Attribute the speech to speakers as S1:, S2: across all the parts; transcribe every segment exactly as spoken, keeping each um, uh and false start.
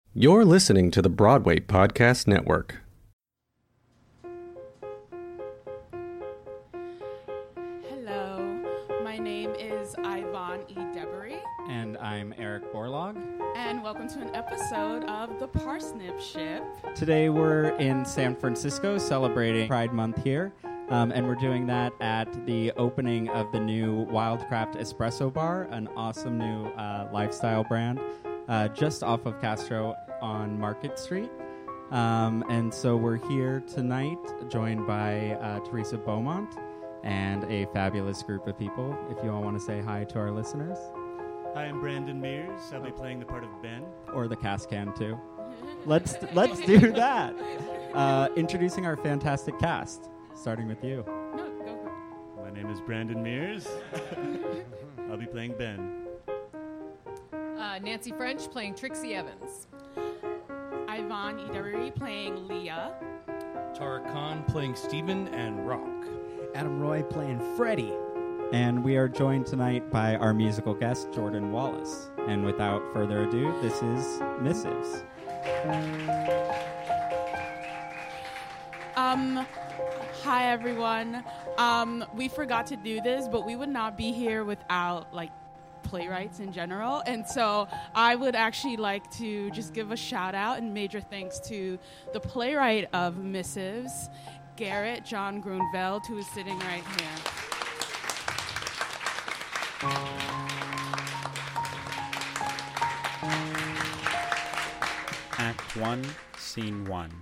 S1: You're listening to the Broadway Podcast Network.
S2: Hello, my name is Yvonne E. Debery.
S3: And I'm Eric Borlaug.
S2: And welcome to an episode of The Parsnip Ship.
S3: Today we're in San Francisco celebrating Pride Month here. Um, and we're doing that at the opening of the new Wildcraft Espresso Bar, an awesome new uh, lifestyle brand. Uh, just off of Castro on Market Street. Um, and so we're here tonight, joined by uh, Teresa Beaumont and a fabulous group of people. If you all want to say hi to our listeners.
S4: Hi, I'm Brandon Mears. I'll be playing the part of Ben.
S3: Or the cast can, too. Let's, let's do that. Uh, introducing our fantastic cast, starting with you.
S2: No, go for it.
S4: My name is Brandon Mears. I'll be playing Ben.
S5: Uh, Nancy French playing Trixie Evans.
S2: Yvonne E. Debery playing Leah.
S6: Tara Khan playing Steven and Rock.
S7: Adam Roy playing Freddie.
S3: And we are joined tonight by our musical guest, Jordan Wallace. And without further ado, this is Missives.
S2: Um, hi, everyone. Um, we forgot to do this, but we would not be here without, like, playwrights in general, and so I would actually like to just give a shout out and major thanks to the playwright of Missives, Garrett John Grunveld, who is sitting right here.
S8: Act one, Scene one.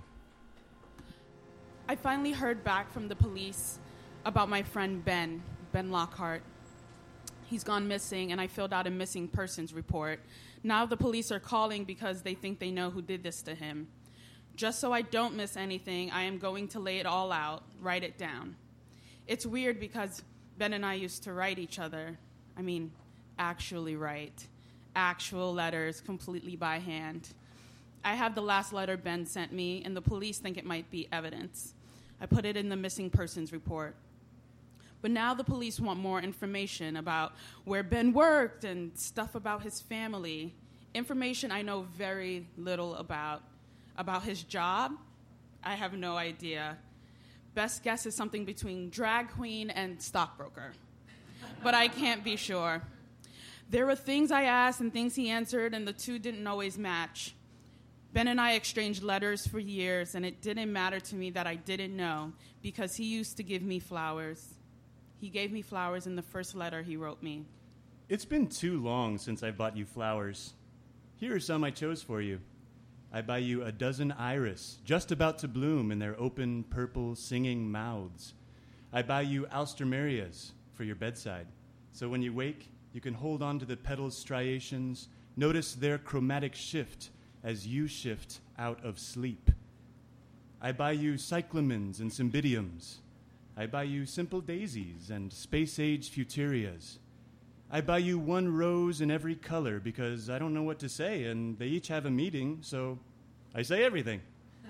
S2: I finally heard back from the police about my friend Ben, Ben Lockhart. He's gone missing, and I filled out a missing persons report. Now the police are calling because they think they know who did this to him. Just so I don't miss anything, I am going to lay it all out, write it down. It's weird because Ben and I used to write each other. I mean, actually write. Actual letters, completely by hand. I have the last letter Ben sent me, and the police think it might be evidence. I put it in the missing persons report. But now the police want more information about where Ben worked and stuff about his family. Information I know very little about. About his job, I have no idea. Best guess is something between drag queen and stockbroker. But I can't be sure. There were things I asked and things he answered, and the two didn't always match. Ben and I exchanged letters for years, and it didn't matter to me that I didn't know, because he used to give me flowers. He gave me flowers in the first letter he wrote me.
S4: It's been too long since I bought you flowers. Here are some I chose for you. I buy you a dozen iris, just about to bloom in their open, purple, singing mouths. I buy you alstroemerias for your bedside, so when you wake, you can hold on to the petals' striations, notice their chromatic shift as you shift out of sleep. I buy you cyclamens and cymbidiums. I buy you simple daisies and space-age futurias. I buy you one rose in every color because I don't know what to say, and they each have a meeting, so I say everything.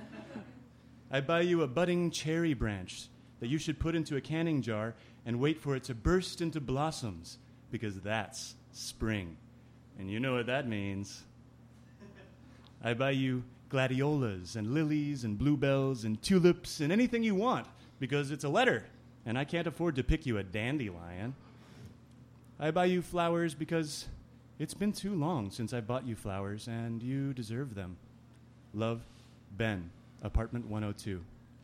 S4: I buy you a budding cherry branch that you should put into a canning jar and wait for it to burst into blossoms, because that's spring. And you know what that means. I buy you gladiolas and lilies and bluebells and tulips and anything you want, because it's a letter, and I can't afford to pick you a dandelion. I buy you flowers because it's been too long since I bought you flowers, and you deserve them. Love, Ben, Apartment one oh two.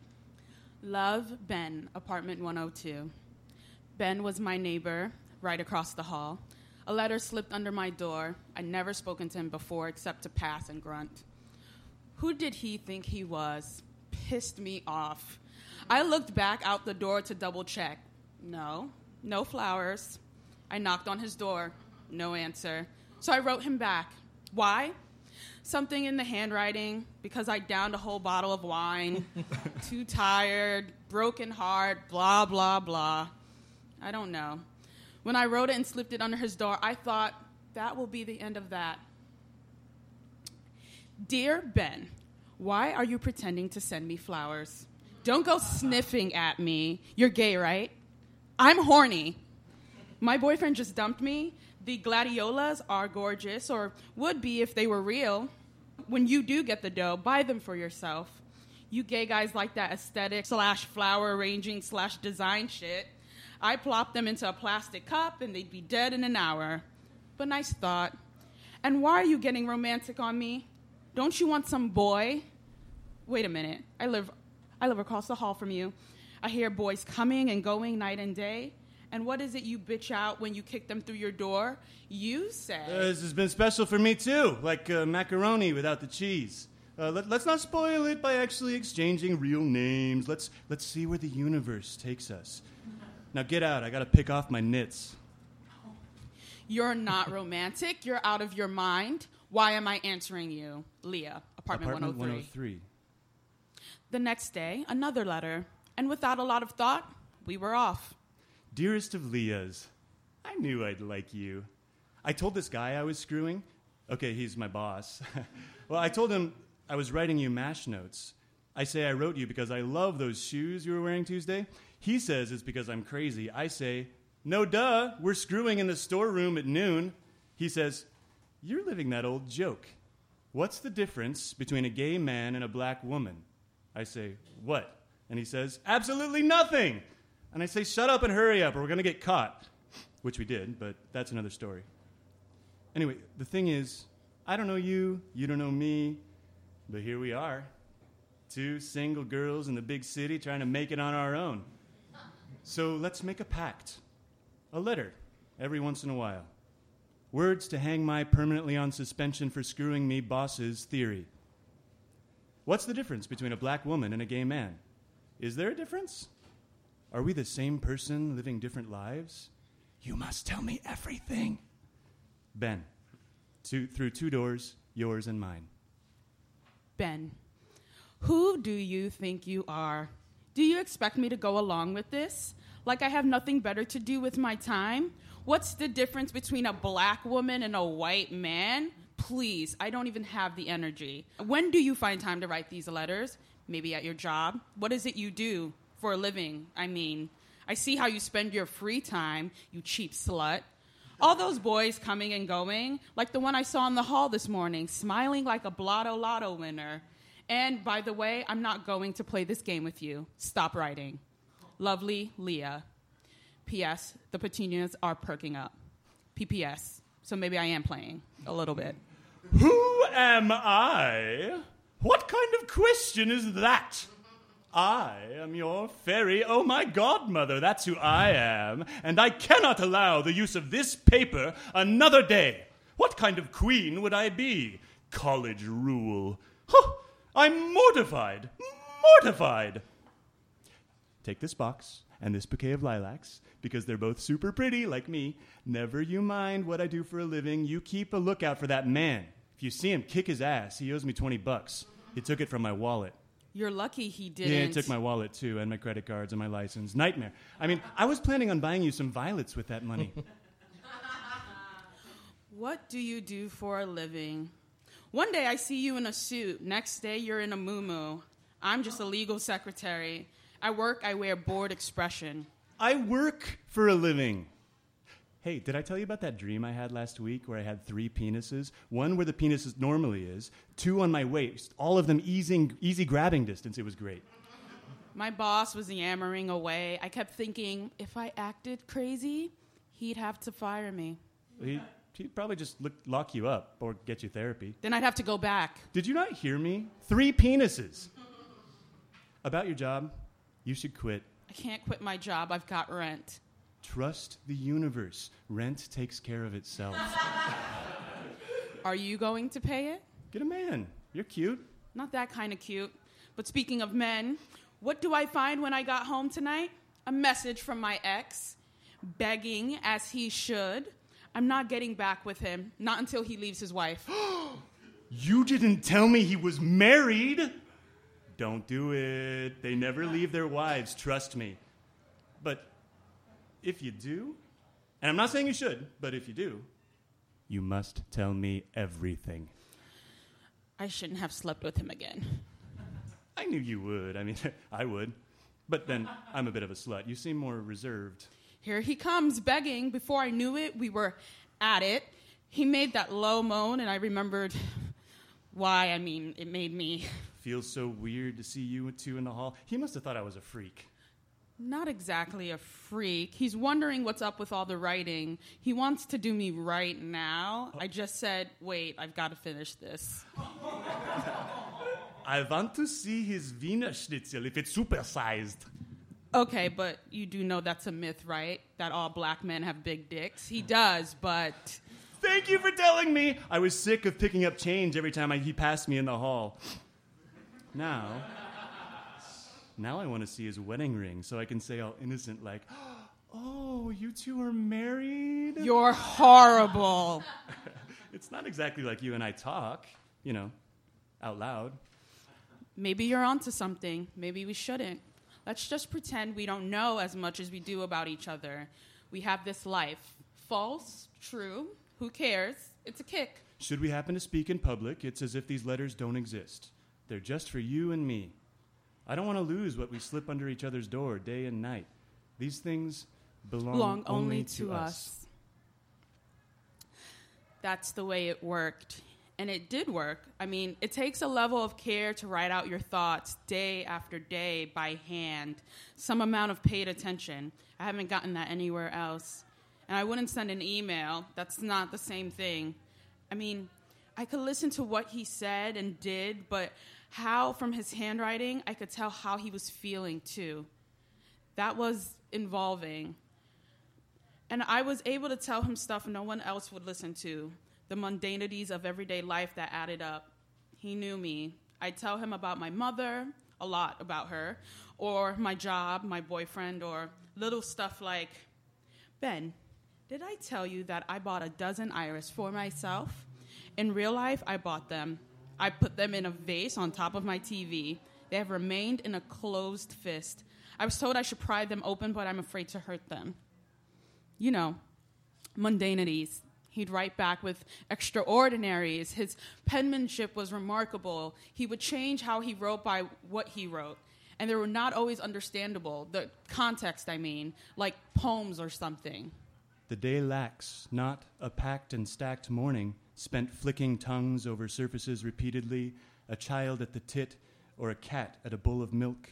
S2: Love, Ben, Apartment one oh two. Ben was my neighbor, right across the hall. A letter slipped under my door. I'd never spoken to him before except to pass and grunt. Who did he think he was? Pissed me off. I looked back out the door to double check. No, no flowers. I knocked on his door. No answer. So I wrote him back. Why? Something in the handwriting, because I downed a whole bottle of wine. Too tired, broken heart, blah, blah, blah. I don't know. When I wrote it and slipped it under his door, I thought, that will be the end of that. Dear Ben, why are you pretending to send me flowers? Don't go sniffing at me. You're gay, right? I'm horny. My boyfriend just dumped me. The gladiolas are gorgeous, or would be if they were real. When you do get the dough, buy them for yourself. You gay guys like that aesthetic slash flower arranging slash design shit. I plop them into a plastic cup and they'd be dead in an hour. But nice thought. And why are you getting romantic on me? Don't you want some boy? Wait a minute. I live I live across the hall from you. I hear boys coming and going night and day. And what is it you bitch out when you kick them through your door? You say...
S4: Uh, this has been special for me, too. Like uh, macaroni without the cheese. Uh, let, let's not spoil it by actually exchanging real names. Let's, let's see where the universe takes us. Now get out. I got to pick off my knits.
S2: You're not romantic. You're out of your mind. Why am I answering you? Leah, apartment,
S4: Apartment
S2: one oh three.
S4: one oh three.
S2: The next day, another letter. And without a lot of thought, we were off.
S4: Dearest of Leahs, I knew I'd like you. I told this guy I was screwing. Okay, he's my boss. Well, I told him I was writing you MASH notes. I say I wrote you because I love those shoes you were wearing Tuesday. He says it's because I'm crazy. I say, no duh, we're screwing in the storeroom at noon. He says, you're living that old joke. What's the difference between a gay man and a black woman? I say, what? And he says, absolutely nothing. And I say, shut up and hurry up or we're going to get caught. Which we did, but that's another story. Anyway, the thing is, I don't know you, you don't know me, but here we are. Two single girls in the big city trying to make it on our own. So let's make a pact. A letter, every once in a while. Words to hang my permanently on suspension for screwing me boss's theory. What's the difference between a black woman and a gay man? Is there a difference? Are we the same person living different lives? You must tell me everything. Ben, two, through two doors, yours and mine.
S2: Ben, who do you think you are? Do you expect me to go along with this? Like I have nothing better to do with my time? What's the difference between a black woman and a white man? Please, I don't even have the energy. When do you find time to write these letters? Maybe at your job? What is it you do for a living? I mean, I see how you spend your free time, you cheap slut. All those boys coming and going, like the one I saw in the hall this morning, smiling like a Blotto Lotto winner. And by the way, I'm not going to play this game with you. Stop writing. Lovely Leah. P S. The petunias are perking up. P P S. So maybe I am playing a little bit.
S4: Who am I? What kind of question is that? I am your fairy, oh my godmother, that's who I am, and I cannot allow the use of this paper another day. What kind of queen would I be? College rule. Huh, I'm mortified, mortified. Take this box and this bouquet of lilacs, because they're both super pretty, like me. Never you mind what I do for a living. You keep a lookout for that man. If you see him, kick his ass. He owes me twenty bucks. He took it from my wallet.
S2: You're lucky he didn't.
S4: Yeah, he took my wallet, too, and my credit cards and my license. Nightmare. I mean, I was planning on buying you some violets with that money.
S2: What do you do for a living? One day I see you in a suit. Next day you're in a muumuu. I'm just a legal secretary. I work, I wear bored expression.
S4: I work for a living. Hey, did I tell you about that dream I had last week where I had three penises? One where the penis normally is, two on my waist, all of them easy, easy grabbing distance. It was great.
S2: My boss was yammering away. I kept thinking, if I acted crazy, he'd have to fire me.
S4: He, he'd probably just look, lock you up or get you therapy.
S2: Then I'd have to go back.
S4: Did you not hear me? Three penises. About your job, you should quit.
S2: I can't quit my job. I've got rent.
S4: Trust the universe. Rent takes care of itself.
S2: Are you going to pay it?
S4: Get a man. You're cute.
S2: Not that kind of cute. But speaking of men, what do I find when I got home tonight? A message from my ex, begging as he should. I'm not getting back with him, not until he leaves his wife.
S4: You didn't tell me he was married. Don't do it. They never leave their wives, trust me. But if you do, and I'm not saying you should, but if you do, you must tell me everything.
S2: I shouldn't have slept with him again.
S4: I knew you would. I mean, I would. But then I'm a bit of a slut. You seem more reserved.
S2: Here he comes, begging. Before I knew it, we were at it. He made that low moan, and I remembered Why? I mean, it made me...
S4: Feels so weird to see you two in the hall. He must have thought I was a freak.
S2: Not exactly a freak. He's wondering what's up with all the writing. He wants to do me right now. I just said, wait, I've got to finish this.
S4: I want to see his Wiener Schnitzel if it's supersized.
S2: Okay, but you do know that's a myth, right? That all black men have big dicks? He does, but...
S4: Thank you for telling me. I was sick of picking up change every time I, he passed me in the hall. Now, now I want to see his wedding ring so I can say all innocent like, oh, you two are married?
S2: You're horrible.
S4: It's not exactly like you and I talk, you know, out loud.
S2: Maybe you're onto something. Maybe we shouldn't. Let's just pretend we don't know as much as we do about each other. We have this life. False, true, who cares? It's a kick.
S4: Should we happen to speak in public, it's as if these letters don't exist. They're just for you and me. I don't want to lose what we slip under each other's door day and night. These things belong,
S2: belong only,
S4: only
S2: to,
S4: to
S2: us.
S4: us.
S2: That's the way it worked. And it did work. I mean, it takes a level of care to write out your thoughts day after day by hand, some amount of paid attention. I haven't gotten that anywhere else. And I wouldn't send an email. That's not the same thing. I mean, I could listen to what he said and did, but how, from his handwriting, I could tell how he was feeling, too. That was involving. And I was able to tell him stuff no one else would listen to. The mundanities of everyday life that added up. He knew me. I'd tell him about my mother, a lot about her, or my job, my boyfriend, or little stuff like, Ben, did I tell you that I bought a dozen iris for myself? In real life, I bought them. I put them in a vase on top of my T V. They have remained in a closed fist. I was told I should pry them open, but I'm afraid to hurt them. You know, mundanities. He'd write back with extraordinaries. His penmanship was remarkable. He would change how he wrote by what he wrote. And they were not always understandable. The context, I mean, like poems or something.
S4: The day lacks not a packed and stacked morning, spent flicking tongues over surfaces repeatedly, a child at the tit or a cat at a bowl of milk.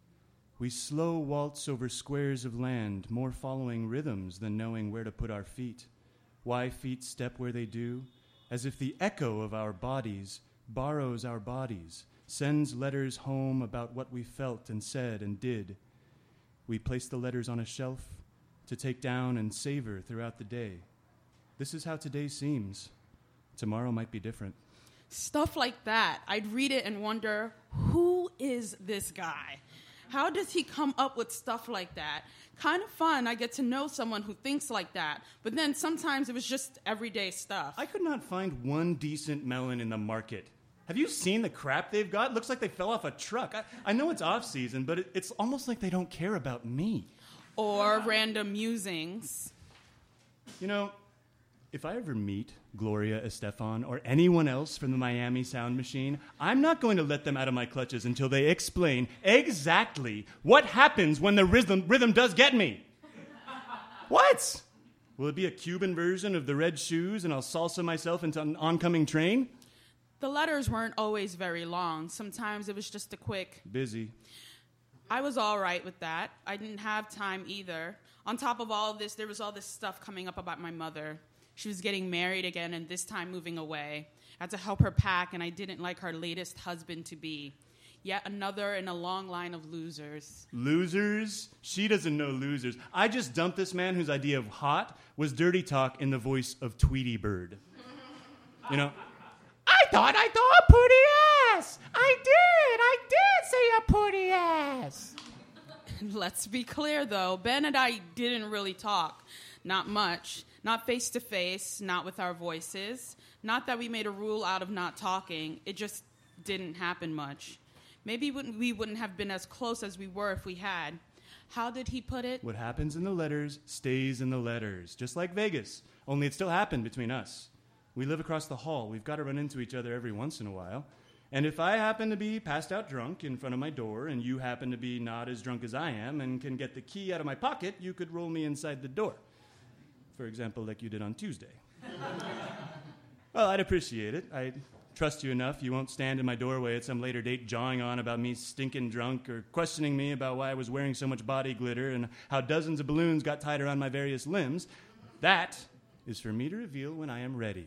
S4: We slow waltz over squares of land, more following rhythms than knowing where to put our feet. Why feet step where they do, as if the echo of our bodies borrows our bodies, sends letters home about what we felt and said and did. We place the letters on a shelf to take down and savor throughout the day. This is how today seems. Tomorrow might be different.
S2: Stuff like that. I'd read it and wonder, who is this guy? How does he come up with stuff like that? Kind of fun. I get to know someone who thinks like that. But then sometimes it was just everyday stuff.
S4: I could not find one decent melon in the market. Have you seen the crap they've got? Looks like they fell off a truck. I, I know it's off season, but it, it's almost like they don't care about me.
S2: Or random musings.
S4: You know, if I ever meet Gloria Estefan or anyone else from the Miami Sound Machine, I'm not going to let them out of my clutches until they explain exactly what happens when the rhythm, rhythm does get me. What? Will it be a Cuban version of the Red Shoes and I'll salsa myself into an oncoming train?
S2: The letters weren't always very long. Sometimes it was just a quick...
S4: Busy.
S2: I was all right with that. I didn't have time either. On top of all of this, there was all this stuff coming up about my mother. She was getting married again and this time moving away. I had to help her pack, and I didn't like her latest husband-to-be. Yet another in a long line of losers.
S4: Losers? She doesn't know losers. I just dumped this man whose idea of hot was dirty talk in the voice of Tweety Bird. You know, I thought I saw a pretty ass. I did. I did say a pretty ass.
S2: Let's be clear, though. Ben and I didn't really talk. Not much. Not face-to-face, not with our voices. Not that we made a rule out of not talking. It just didn't happen much. Maybe we wouldn't have been as close as we were if we had. How did he put it?
S4: What happens in the letters stays in the letters. Just like Vegas. Only it still happened between us. We live across the hall. We've got to run into each other every once in a while. And if I happen to be passed out drunk in front of my door and you happen to be not as drunk as I am and can get the key out of my pocket, you could roll me inside the door. For example, like you did on Tuesday. Well, I'd appreciate it. I'd trust you enough, you won't stand in my doorway at some later date jawing on about me stinking drunk or questioning me about why I was wearing so much body glitter and how dozens of balloons got tied around my various limbs. That is for me to reveal when I am ready.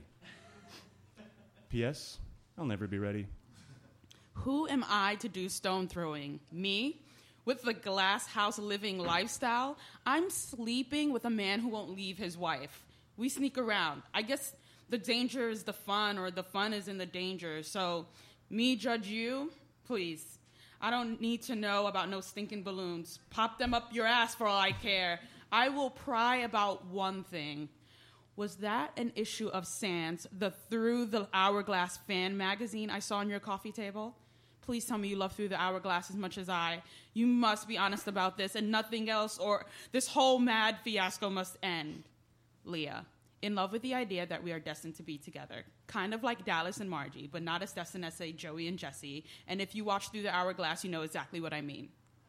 S4: P S. I'll never be ready.
S2: Who am I to do stone throwing? Me? With the glass house living lifestyle? I'm sleeping with a man who won't leave his wife. We sneak around. I guess the danger is the fun, or the fun is in the danger. So, me judge you? Please. I don't need to know about no stinking balloons. Pop them up your ass for all I care. I will pry about one thing. Was that an issue of Sands, the Through the Hourglass fan magazine I saw on your coffee table? Please tell me you love Through the Hourglass as much as I. You must be honest about this and nothing else, or this whole mad fiasco must end. Leah, in love with the idea that we are destined to be together. Kind of like Dallas and Margie, but not as destined as, say, Joey and Jesse. And if you watch Through the Hourglass, you know exactly what I mean.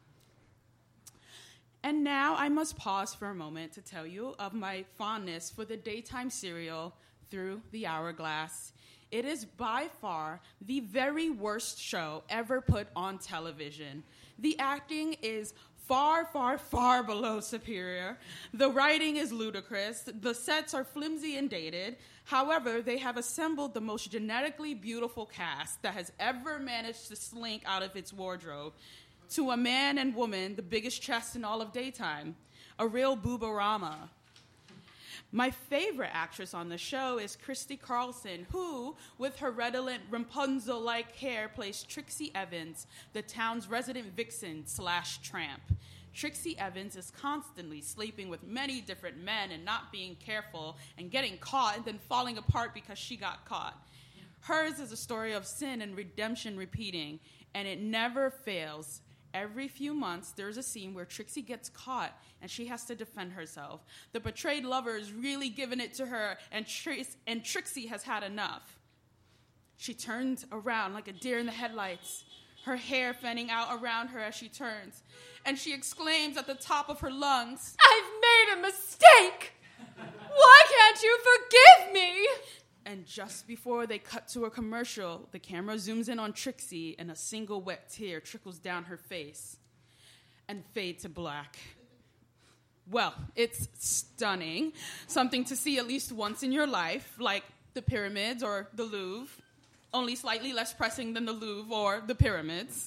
S2: And now I must pause for a moment to tell you of my fondness for the daytime serial Through the Hourglass. It is by far the very worst show ever put on television. The acting is far, far, far below superior. The writing is ludicrous. The sets are flimsy and dated. However, they have assembled the most genetically beautiful cast that has ever managed to slink out of its wardrobe. To a man and woman, the biggest chest in all of daytime. A real boobarama. My favorite actress on the show is Christy Carlson, who, with her redolent Rapunzel-like hair, plays Trixie Evans, the town's resident vixen slash tramp. Trixie Evans is constantly sleeping with many different men and not being careful and getting caught and then falling apart because she got caught. Hers is a story of sin and redemption repeating, and it never fails. Every few months, there's a scene where Trixie gets caught and she has to defend herself. The betrayed lover is really giving it to her, and, Tr- and Trixie has had enough. She turns around like a deer in the headlights, her hair fanning out around her as she turns, and she exclaims at the top of her lungs,
S5: "I've made a mistake! Why can't you forgive me?"
S2: And just before they cut to a commercial, the camera zooms in on Trixie and a single wet tear trickles down her face and fade to black. Well, it's stunning. Something to see at least once in your life, like the pyramids or the Louvre, only slightly less pressing than the Louvre or the pyramids.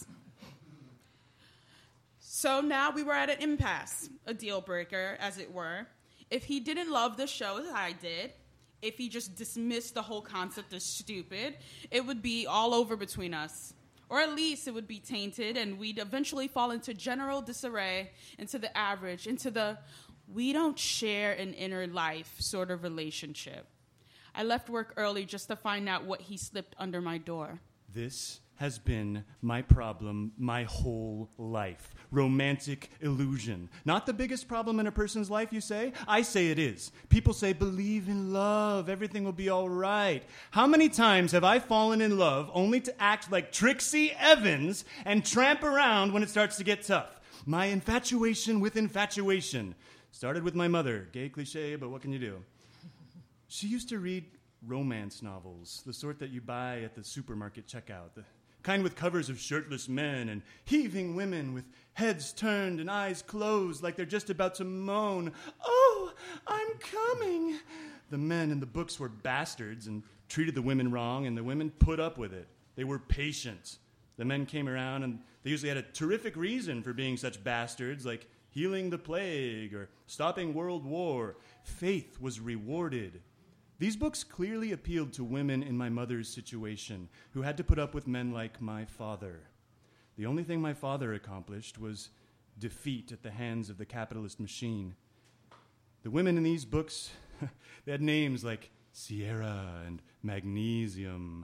S2: So now we were at an impasse, a deal breaker, as it were. If he didn't love the show as I did, if he just dismissed the whole concept as stupid, it would be all over between us. Or at least it would be tainted, and we'd eventually fall into general disarray, into the average, into the we don't share an inner life sort of relationship. I left work early just to find out what he slipped under my door.
S4: This has been my problem my whole life. Romantic illusion. Not the biggest problem in a person's life, you say? I say it is. People say, believe in love, everything will be all right. How many times have I fallen in love only to act like Trixie Evans and tramp around when it starts to get tough? My infatuation with infatuation. Started with my mother. Gay cliche, but what can you do? She used to read romance novels, the sort that you buy at the supermarket checkout, the kind with covers of shirtless men and heaving women with heads turned and eyes closed like they're just about to moan, "Oh, I'm coming." The men in the books were bastards and treated the women wrong, and the women put up with it. They were patient. The men came around, and they usually had a terrific reason for being such bastards, like healing the plague or stopping World War. Faith was rewarded. These books clearly appealed to women in my mother's situation, who had to put up with men like my father. The only thing my father accomplished was defeat at the hands of the capitalist machine. The women in these books, they had names like Sierra and Magnesium.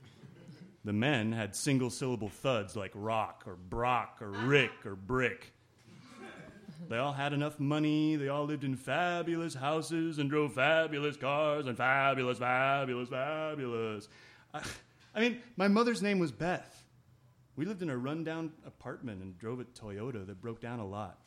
S4: The men had single-syllable thuds like Rock or Brock or Rick or Brick. They all had enough money, they all lived in fabulous houses and drove fabulous cars and fabulous, fabulous, fabulous. I, I mean, my mother's name was Beth. We lived in a rundown apartment and drove a Toyota that broke down a lot.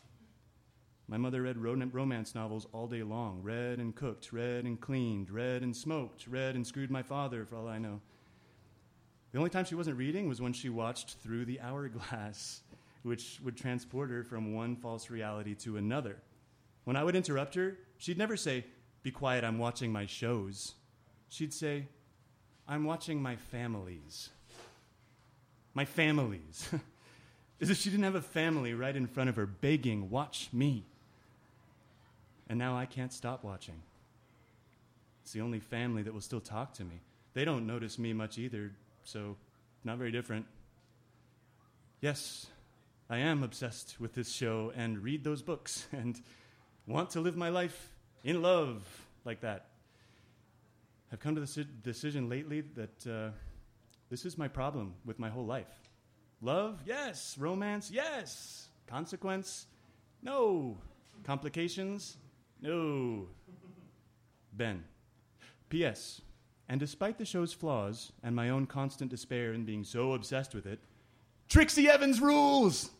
S4: My mother read ro- romance novels all day long, read and cooked, read and cleaned, read and smoked, read and screwed my father, for all I know. The only time she wasn't reading was when she watched Through the Hourglass, which would transport her from one false reality to another. When I would interrupt her, she'd never say, "Be quiet, I'm watching my shows." She'd say, "I'm watching my families." My families. As if she didn't have a family right in front of her begging, "Watch me." And now I can't stop watching. It's the only family that will still talk to me. They don't notice me much either, so not very different. Yes, I am obsessed with this show and read those books and want to live my life in love like that. I've come to the si- decision lately that uh, this is my problem with my whole life. Love, yes. Romance, yes. Consequence, no. Complications, no. Ben. P S. And despite the show's flaws and my own constant despair in being so obsessed with it, Trixie Evans rules!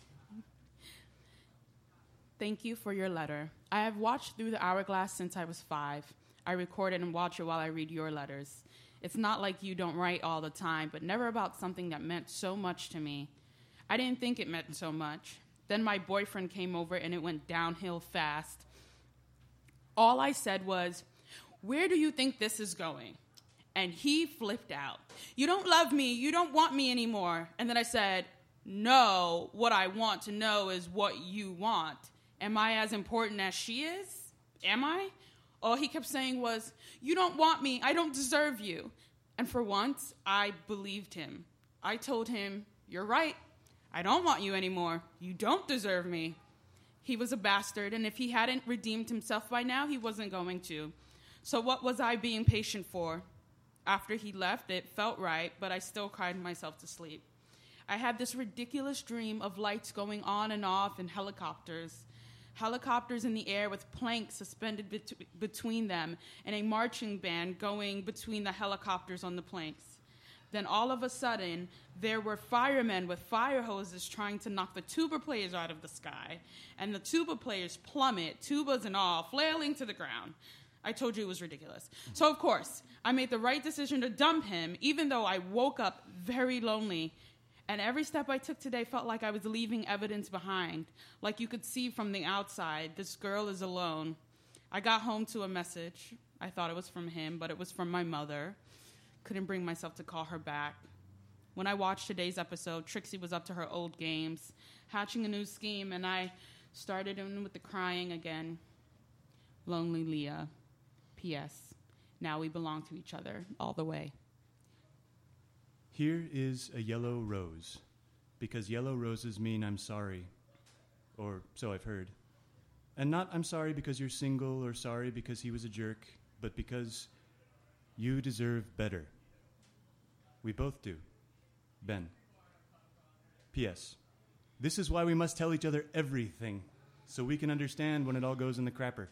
S2: Thank you for your letter. I have watched Through the Hourglass since I was five. I record it and watch it while I read your letters. It's not like you don't write all the time, but never about something that meant so much to me. I didn't think it meant so much. Then my boyfriend came over and it went downhill fast. All I said was, "Where do you think this is going?" And he flipped out. "You don't love me. You don't want me anymore." And then I said, "No, what I want to know is what you want. Am I as important as she is? Am I?" All he kept saying was, "You don't want me. I don't deserve you." And for once, I believed him. I told him, "You're right. I don't want you anymore. You don't deserve me." He was a bastard, and if he hadn't redeemed himself by now, he wasn't going to. So what was I being patient for? After he left, it felt right, but I still cried myself to sleep. I had this ridiculous dream of lights going on and off and helicopters. Helicopters in the air with planks suspended bet- between them and a marching band going between the helicopters on the planks. Then all of a sudden, there were firemen with fire hoses trying to knock the tuba players out of the sky, and the tuba players plummet, tubas and all, flailing to the ground. I told you it was ridiculous. So, of course, I made the right decision to dump him, even though I woke up very lonely. And every step I took today felt like I was leaving evidence behind. Like you could see from the outside, this girl is alone. I got home to a message. I thought it was from him, but it was from my mother. Couldn't bring myself to call her back. When I watched today's episode, Trixie was up to her old games, hatching a new scheme, and I started in with the crying again. Lonely Leah. P S. Now we belong to each other all the way.
S4: Here is a yellow rose, because yellow roses mean I'm sorry, or so I've heard. And not I'm sorry because you're single or sorry because he was a jerk, but because you deserve better. We both do. Ben. P S. This is why we must tell each other everything, so we can understand when it all goes in the crapper.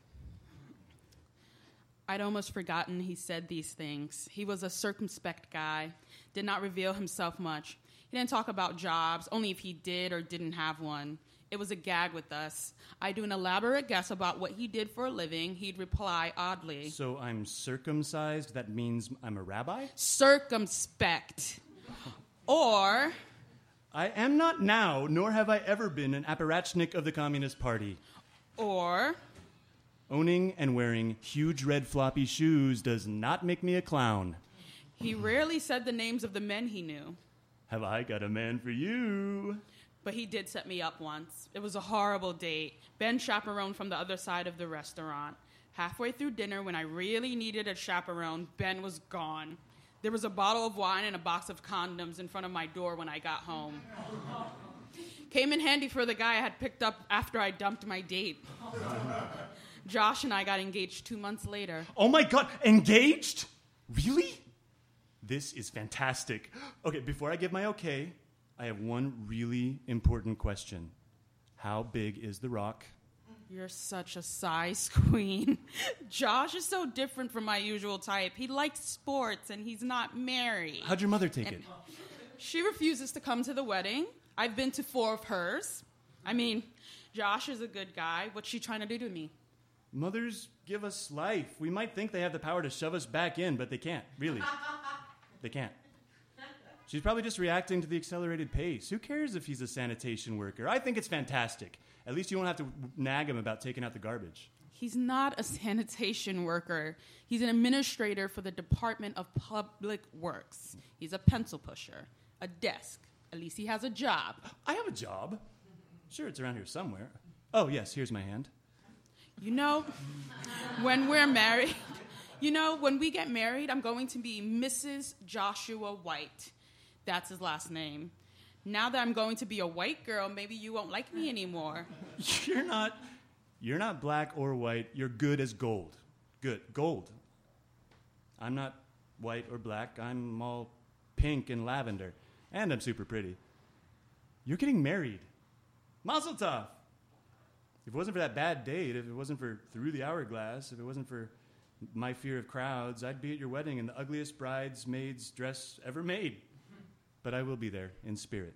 S2: I'd almost forgotten he said these things. He was a circumspect guy, did not reveal himself much. He didn't talk about jobs, only if he did or didn't have one. It was a gag with us. I do an elaborate guess about what he did for a living. He'd reply oddly.
S4: So I'm circumcised? That means I'm a rabbi?
S2: Circumspect. Or...
S4: I am not now, nor have I ever been an apparatchik of the Communist Party.
S2: Or...
S4: Owning and wearing huge red floppy shoes does not make me a clown.
S2: He rarely said the names of the men he knew.
S4: Have I got a man for you?
S2: But he did set me up once. It was a horrible date. Ben chaperoned from the other side of the restaurant. Halfway through dinner, when I really needed a chaperone, Ben was gone. There was a bottle of wine and a box of condoms in front of my door when I got home. Came in handy for the guy I had picked up after I dumped my date. Josh and I got engaged two months later.
S4: Oh my God, engaged? Really? This is fantastic. Okay, before I give my okay, I have one really important question. How big is the rock?
S2: You're such a size queen. Josh is so different from my usual type. He likes sports and he's not married.
S4: How'd your mother take
S2: and
S4: it?
S2: She refuses to come to the wedding. I've been to four of hers. I mean, Josh is a good guy. What's she trying to do to me?
S4: Mothers give us life. We might think they have the power to shove us back in, but they can't, really. They can't. She's probably just reacting to the accelerated pace. Who cares if he's a sanitation worker? I think it's fantastic. At least you won't have to nag him about taking out the garbage.
S2: He's not a sanitation worker. He's an administrator for the Department of Public Works. He's a pencil pusher, a desk. At least he has a job.
S4: I have a job. Sure, it's around here somewhere. Oh, yes, here's my hand.
S2: You know, when we're married, you know, when we get married, I'm going to be Missus Joshua White. That's his last name. Now that I'm going to be a white girl, maybe you won't like me anymore.
S4: You're not, you're not black or white. You're good as gold. Good, gold. I'm not white or black. I'm all pink and lavender. And I'm super pretty. You're getting married. Mazel tov. If it wasn't for that bad date, if it wasn't for Through the Hourglass, if it wasn't for my fear of crowds, I'd be at your wedding in the ugliest bridesmaid's dress ever made. But I will be there in spirit.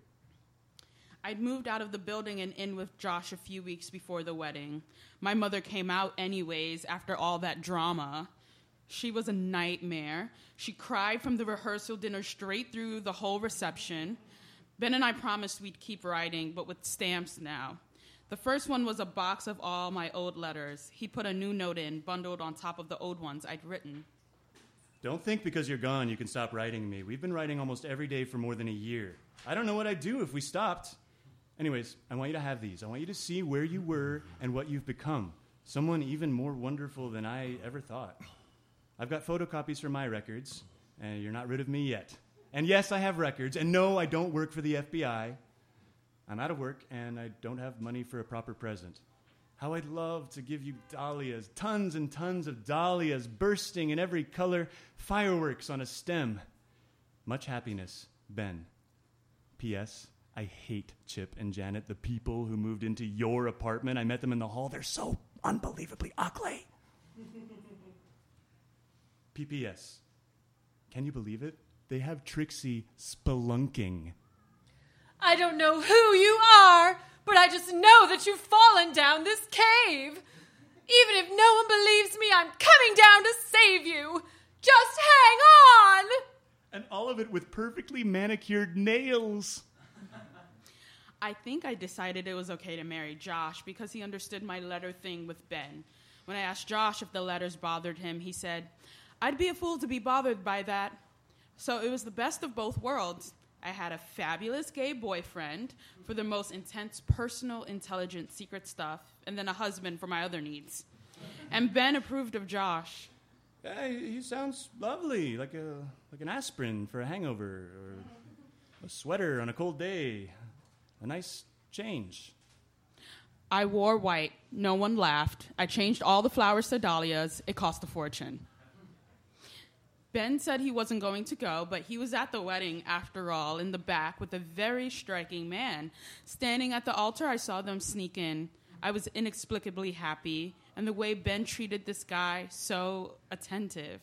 S2: I'd moved out of the building and in with Josh a few weeks before the wedding. My mother came out anyways after all that drama. She was a nightmare. She cried from the rehearsal dinner straight through the whole reception. Ben and I promised we'd keep writing, but with stamps now. The first one was a box of all my old letters. He put a new note in, bundled on top of the old ones I'd written.
S4: Don't think because you're gone you can stop writing me. We've been writing almost every day for more than a year. I don't know what I'd do if we stopped. Anyways, I want you to have these. I want you to see where you were and what you've become. Someone even more wonderful than I ever thought. I've got photocopies for my records, and you're not rid of me yet. And yes, I have records, and no, I don't work for the F B I. I'm out of work, and I don't have money for a proper present. How I'd love to give you dahlias, tons and tons of dahlias bursting in every color, fireworks on a stem. Much happiness, Ben. P S. I hate Chip and Janet, the people who moved into your apartment. I met them in the hall. They're so unbelievably ugly. P P S. Can you believe it? They have Trixie spelunking.
S5: I don't know who you are, but I just know that you've fallen down this cave. Even if no one believes me, I'm coming down to save you. Just hang on!
S4: And all of it with perfectly manicured nails.
S2: I think I decided it was okay to marry Josh because he understood my letter thing with Ben. When I asked Josh if the letters bothered him, he said, I'd be a fool to be bothered by that. So it was the best of both worlds. I had a fabulous gay boyfriend for the most intense, personal, intelligent, secret stuff, and then a husband for my other needs. And Ben approved of Josh.
S4: Yeah, he sounds lovely, like a like an aspirin for a hangover, or a sweater on a cold day. A nice change.
S2: I wore white. No one laughed. I changed all the flowers to dahlias. It cost a fortune. Ben said he wasn't going to go, but he was at the wedding, after all, in the back with a very striking man. Standing at the altar, I saw them sneak in. I was inexplicably happy, and the way Ben treated this guy, so attentive.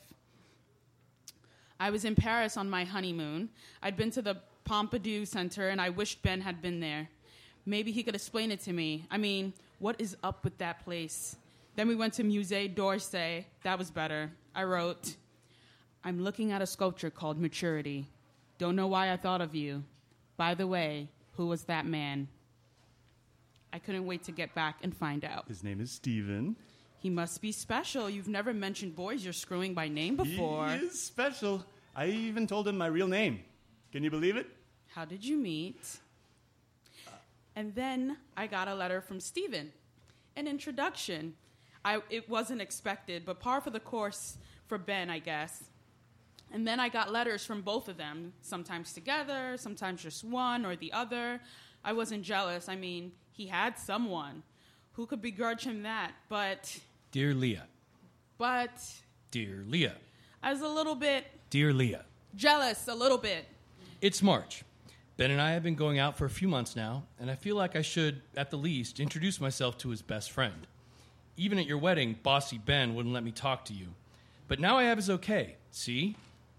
S2: I was in Paris on my honeymoon. I'd been to the Pompidou Center, and I wished Ben had been there. Maybe he could explain it to me. I mean, what is up with that place? Then we went to Musée d'Orsay. That was better. I wrote, I'm looking at a sculpture called Maturity. Don't know why I thought of you. By the way, who was that man? I couldn't wait to get back and find out.
S4: His name is Steven.
S2: He must be special. You've never mentioned boys you're screwing by name before.
S4: He is special. I even told him my real name. Can you believe it?
S2: How did you meet? And then I got a letter from Steven, an introduction. I, it wasn't expected, but par for the course for Ben, I guess. And then I got letters from both of them, sometimes together, sometimes just one or the other. I wasn't jealous. I mean, he had someone. Who could begrudge him that? But...
S6: Dear Leah.
S2: But...
S6: Dear Leah.
S2: I was a little bit...
S6: Dear Leah.
S2: Jealous, a little bit.
S6: It's March. Ben and I have been going out for a few months now, and I feel like I should, at the least, introduce myself to his best friend. Even at your wedding, bossy Ben wouldn't let me talk to you. But now I have his okay. See?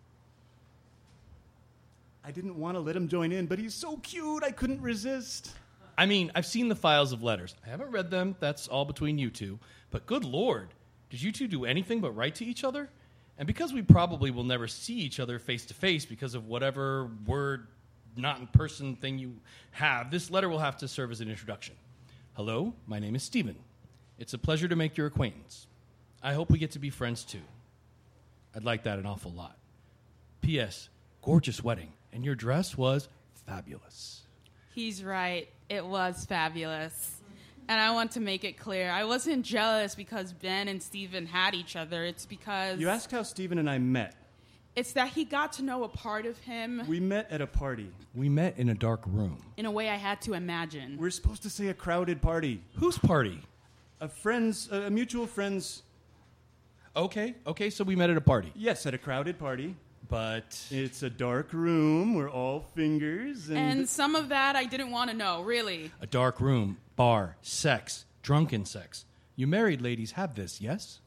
S4: I didn't want to let him join in, but he's so cute, I couldn't resist.
S6: I mean, I've seen the files of letters. I haven't read them. That's all between you two. But good Lord, did you two do anything but write to each other? And because we probably will never see each other face to face because of whatever word, not in person thing you have, this letter will have to serve as an introduction. Hello, my name is Stephen. It's a pleasure to make your acquaintance. I hope we get to be friends too. I'd like that an awful lot. P S. Gorgeous wedding, and your dress was fabulous.
S2: He's right. It was fabulous. And I want to make it clear, I wasn't jealous because Ben and Steven had each other. It's because...
S4: You asked how Stephen and I met.
S2: It's that he got to know a part of him
S4: We met at a party.
S6: We met in a dark room.
S2: in a way I had to imagine.
S4: We're supposed to say a crowded party.
S6: Whose party?
S4: A friend's, a mutual friend's,
S6: Okay, okay, so we met at a party.
S4: yes, at a crowded party.
S6: But
S4: It's a dark room. We're all fingers. And,
S2: And some of that I didn't want to know, really.
S6: a dark room, bar, sex, drunken sex. You married ladies have this, yes?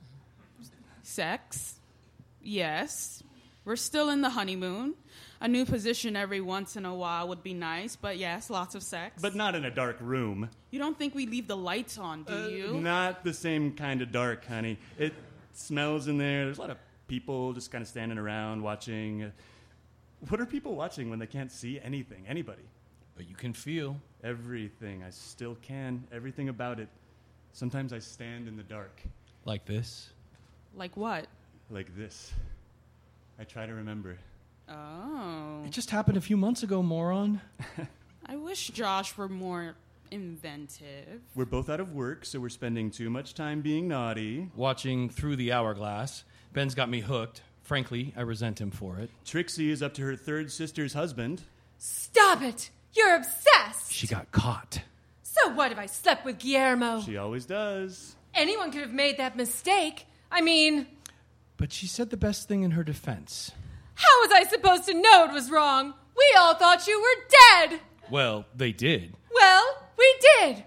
S2: Sex? Yes. We're still in the honeymoon. A new position every once in a while would be nice, but yes, lots of sex.
S4: but not in a dark room.
S2: You don't think we leave the lights on, do
S4: Uh,
S2: you?
S4: Not the same kind of dark, honey. It smells in there. There's a lot of people just kind of standing around watching. What are people watching when they can't see anything? Anybody?
S6: But you can feel.
S4: Everything. I still can. Everything about it. Sometimes I stand in the dark,
S6: Like this.
S2: Like what?
S4: like this. I try to remember.
S2: Oh.
S6: It just happened a few months ago, moron.
S2: I wish Josh were more inventive.
S4: We're both out of work, so we're spending too much time being naughty.
S6: Watching Through the Hourglass. Ben's got me hooked. Frankly, I resent him for it.
S4: Trixie is up to her third sister's husband.
S5: Stop it! You're obsessed!
S6: She got caught.
S5: So what if I slept with Guillermo?
S4: She always does.
S5: Anyone could have made that mistake. I mean,
S6: But she said the best thing in her defense.
S5: how was I supposed to know it was wrong? We all thought you were dead!
S6: Well, they did.
S5: Well, we did!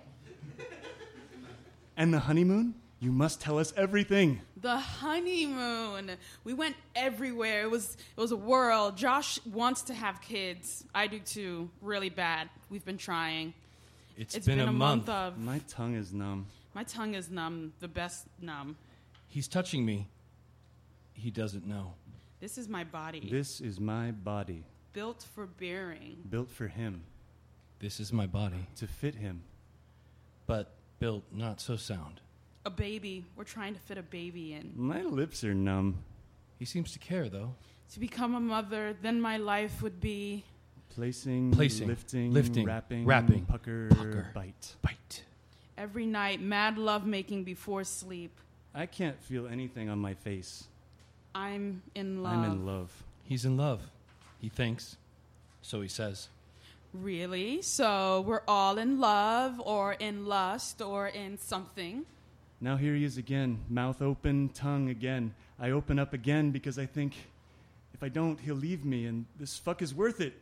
S4: And the honeymoon? You must tell us everything.
S2: The honeymoon. We went everywhere. It was it was a whirl. Josh wants to have kids. I do too. Really bad. We've been trying.
S6: It's
S2: It's
S6: been,
S2: been,
S6: a,
S2: a
S6: month.
S2: month of
S4: My tongue is numb.
S2: my tongue is numb, the best numb.
S6: He's touching me. He doesn't know.
S2: This is my body.
S4: This is my body,
S2: built for bearing.
S4: built for him,
S6: This is my body,
S4: to fit him.
S6: but built not so sound.
S2: A baby. We're trying to fit a baby in.
S4: My lips are numb.
S6: He seems to care, though.
S2: To become a mother, then my life would be
S4: Placing,
S6: Placing,
S4: lifting,
S6: lifting,
S4: wrapping,
S6: wrapping,
S4: pucker,
S6: pucker.
S4: bite.
S6: Bite.
S2: every night mad love making before sleep.
S4: I can't feel anything on my face.
S2: I'm in love.
S4: I'm in love.
S6: He's in love. He thinks. So he says.
S2: Really? So we're all in love or in lust or in something?
S4: Now here he is again, mouth open, tongue again. I open up again because I think if I don't, he'll leave me, and this fuck is worth it.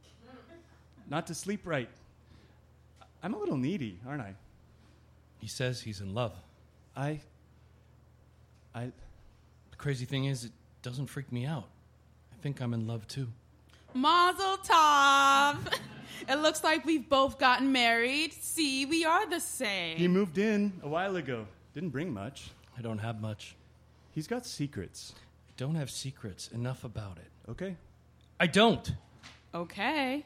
S4: Not to sleep right. I'm a little needy, aren't I?
S6: He says he's in love.
S4: I... I...
S6: The crazy thing is, it doesn't freak me out. I think I'm in love, too.
S2: Mazel tov! It looks like we've both gotten married. See, we are the same.
S4: He moved in a while ago. Didn't bring much.
S6: I don't have much.
S4: He's got secrets.
S6: I don't have secrets. Enough about it.
S4: Okay.
S6: I don't.
S2: Okay.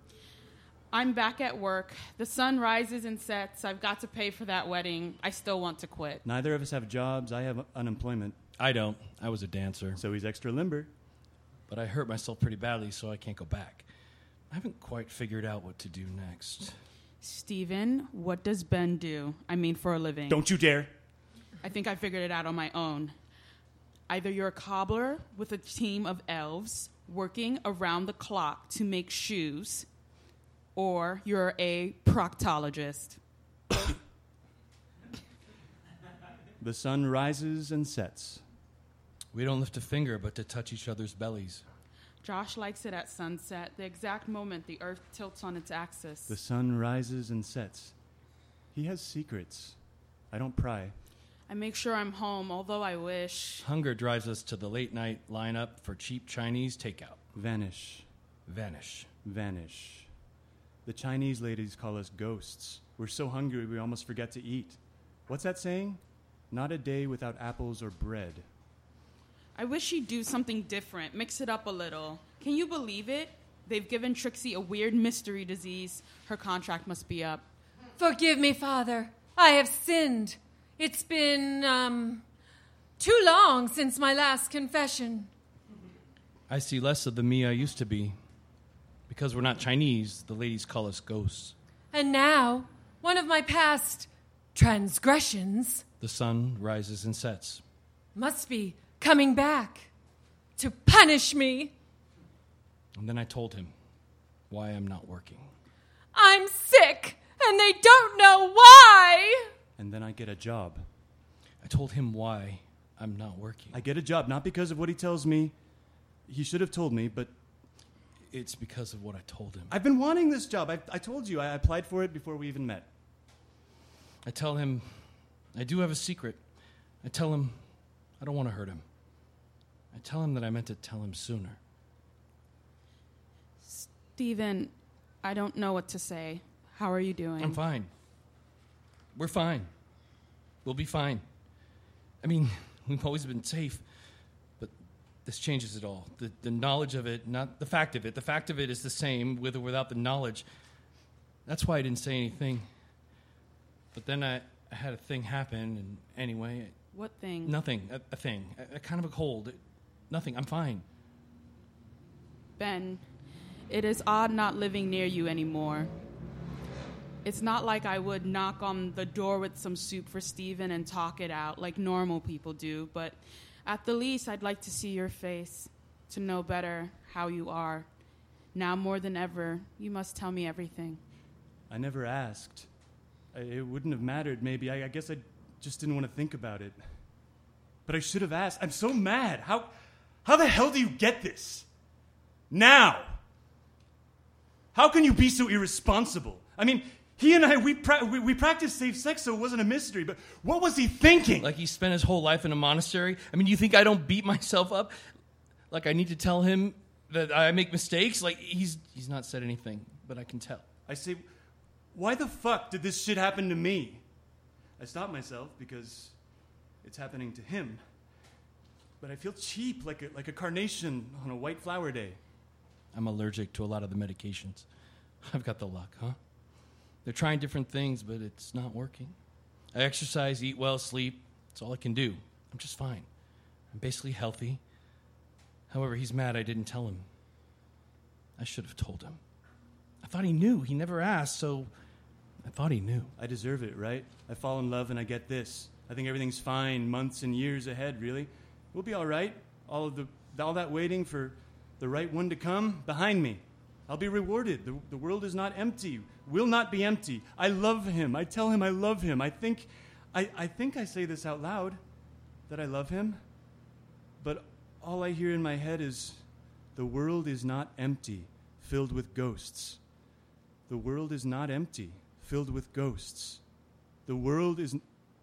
S2: I'm back at work. The sun rises and sets. I've got to pay for that wedding. I still want to quit.
S4: Neither of us have jobs. I have unemployment.
S6: I don't. I was a dancer.
S4: So he's extra limber.
S6: But I hurt myself pretty badly, so I can't go back. I haven't quite figured out what to do next.
S2: Steven, what does Ben do? I mean, for a living.
S4: Don't you dare.
S2: I think I figured it out on my own. Either you're a cobbler with a team of elves working around the clock to make shoes, or you're a proctologist.
S4: The sun rises and sets.
S6: We don't lift a finger but to touch each other's bellies.
S2: Josh likes it at sunset, the exact moment the earth tilts on its axis.
S4: The sun rises and sets. He has secrets. I don't pry.
S2: I make sure I'm home, although I wish.
S6: Hunger drives us to the late night lineup for cheap Chinese takeout.
S4: Vanish.
S6: Vanish.
S4: Vanish. The Chinese ladies call us ghosts. We're so hungry we almost forget to eat. What's that saying? Not a day without apples or bread.
S2: I wish she'd do something different, mix it up a little. Can you believe it? They've given Trixie a weird mystery disease. Her contract must be up.
S5: Forgive me, Father. I have sinned. It's been, um, too long since my last confession.
S6: I see less of the me I used to be. Because we're not Chinese, the ladies call us ghosts.
S5: And now, one of my past transgressions
S6: The sun rises and sets.
S5: must be coming back to punish me.
S6: And then I told him why I'm not working.
S5: I'm sick, and they don't know why.
S4: And then I get a job.
S6: I told him why I'm not working.
S4: I get a job, not because of what he tells me. He should have told me, but
S6: It's because of what I told him.
S4: I've been wanting this job. I, I told you. I applied for it before we even met.
S6: I tell him I do have a secret. I tell him I don't want to hurt him. I tell him that I meant to tell him sooner.
S2: Steven, I don't know what to say. How are you doing?
S6: I'm fine. We're fine. We'll be fine. I mean, we've always been safe, but this changes it all. The, the knowledge of it, not the fact of it. The fact of it is the same with or without the knowledge. That's why I didn't say anything. But then I, I had a thing happen, and anyway...
S2: What thing?
S6: Nothing. A, a thing. A, a kind of a cold. It, nothing. I'm fine.
S2: Ben, it is odd not living near you anymore. It's not like I would knock on the door with some soup for Steven and talk it out like normal people do, but at the least I'd like to see your face, to know better how you are. Now more than ever, you must tell me everything.
S4: I never asked. I, it wouldn't have mattered, maybe. I, I guess I just didn't want to think about it. But I should have asked. I'm so mad. How, how the hell do you get this? Now! How can you be so irresponsible? I mean, he and I, we, pra- we, we practiced safe sex, so it wasn't a mystery, but what was he thinking?
S6: Like he spent his whole life in a monastery? I mean, you think I don't beat myself up? Like I need to tell him that I make mistakes? Like he's he's not said anything, but I can tell.
S4: I say, why the fuck did this shit happen to me? I stop myself because it's happening to him. But I feel cheap, like a, like a carnation on a white flower day.
S6: I'm allergic to a lot of the medications. I've got the luck, huh? They're trying different things, but it's not working. I exercise, eat well, sleep. That's all I can do. I'm just fine. I'm basically healthy. However, he's mad I didn't tell him. I should have told him. I thought he knew. He never asked, so I thought he knew.
S4: I deserve it, right? I fall in love and I get this. I think everything's fine, months and years ahead, really. We'll be all right. All of the all that waiting for the right one to come behind me. I'll be rewarded. The, the world is not empty. Will not be empty. I love him. I tell him I love him. I think I, I think I say this out loud, that I love him. But all I hear in my head is, the world is not empty, filled with ghosts. The world is not empty, filled with ghosts. The world is... N-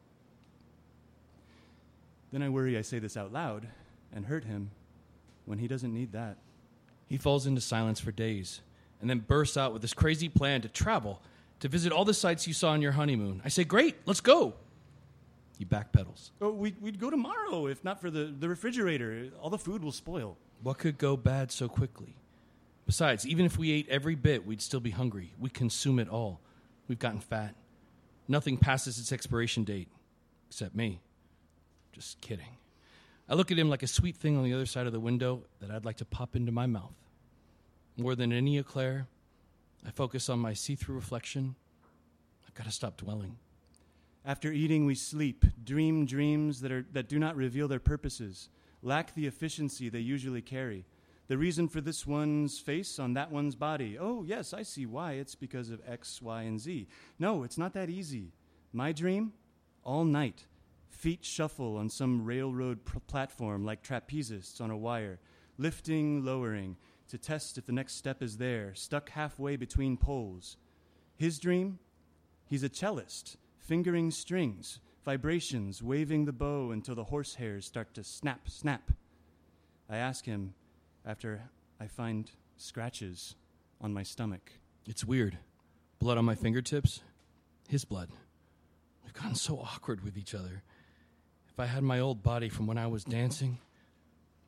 S4: then I worry I say this out loud and hurt him when he doesn't need that.
S6: He falls into silence for days and then bursts out with this crazy plan to travel, to visit all the sites you saw on your honeymoon. I say, great, let's go. He backpedals.
S4: Oh, we'd, we'd go tomorrow if not for the, the refrigerator. All the food will spoil.
S6: What could go bad so quickly? Besides, even if we ate every bit, we'd still be hungry. We'd consume it all. We've gotten fat. Nothing passes its expiration date, except me. Just kidding. I look at him like a sweet thing on the other side of the window that I'd like to pop into my mouth. More than any eclair, I focus on my see-through reflection. I've got to stop dwelling.
S4: After eating, we sleep, dream dreams that are that do not reveal their purposes, lack the efficiency they usually carry. The reason for this one's face on that one's body. Oh, yes, I see why. It's because of X, Y, and Z. No, it's not that easy. My dream? All night. Feet shuffle on some railroad pr- platform like trapezists on a wire, lifting, lowering, to test if the next step is there, stuck halfway between poles. His dream? He's a cellist, fingering strings, vibrations, waving the bow until the horsehairs start to snap, snap. I ask him after I find scratches on my stomach.
S6: It's weird. Blood on my fingertips. His blood. We've gotten so awkward with each other. If I had my old body from when I was dancing,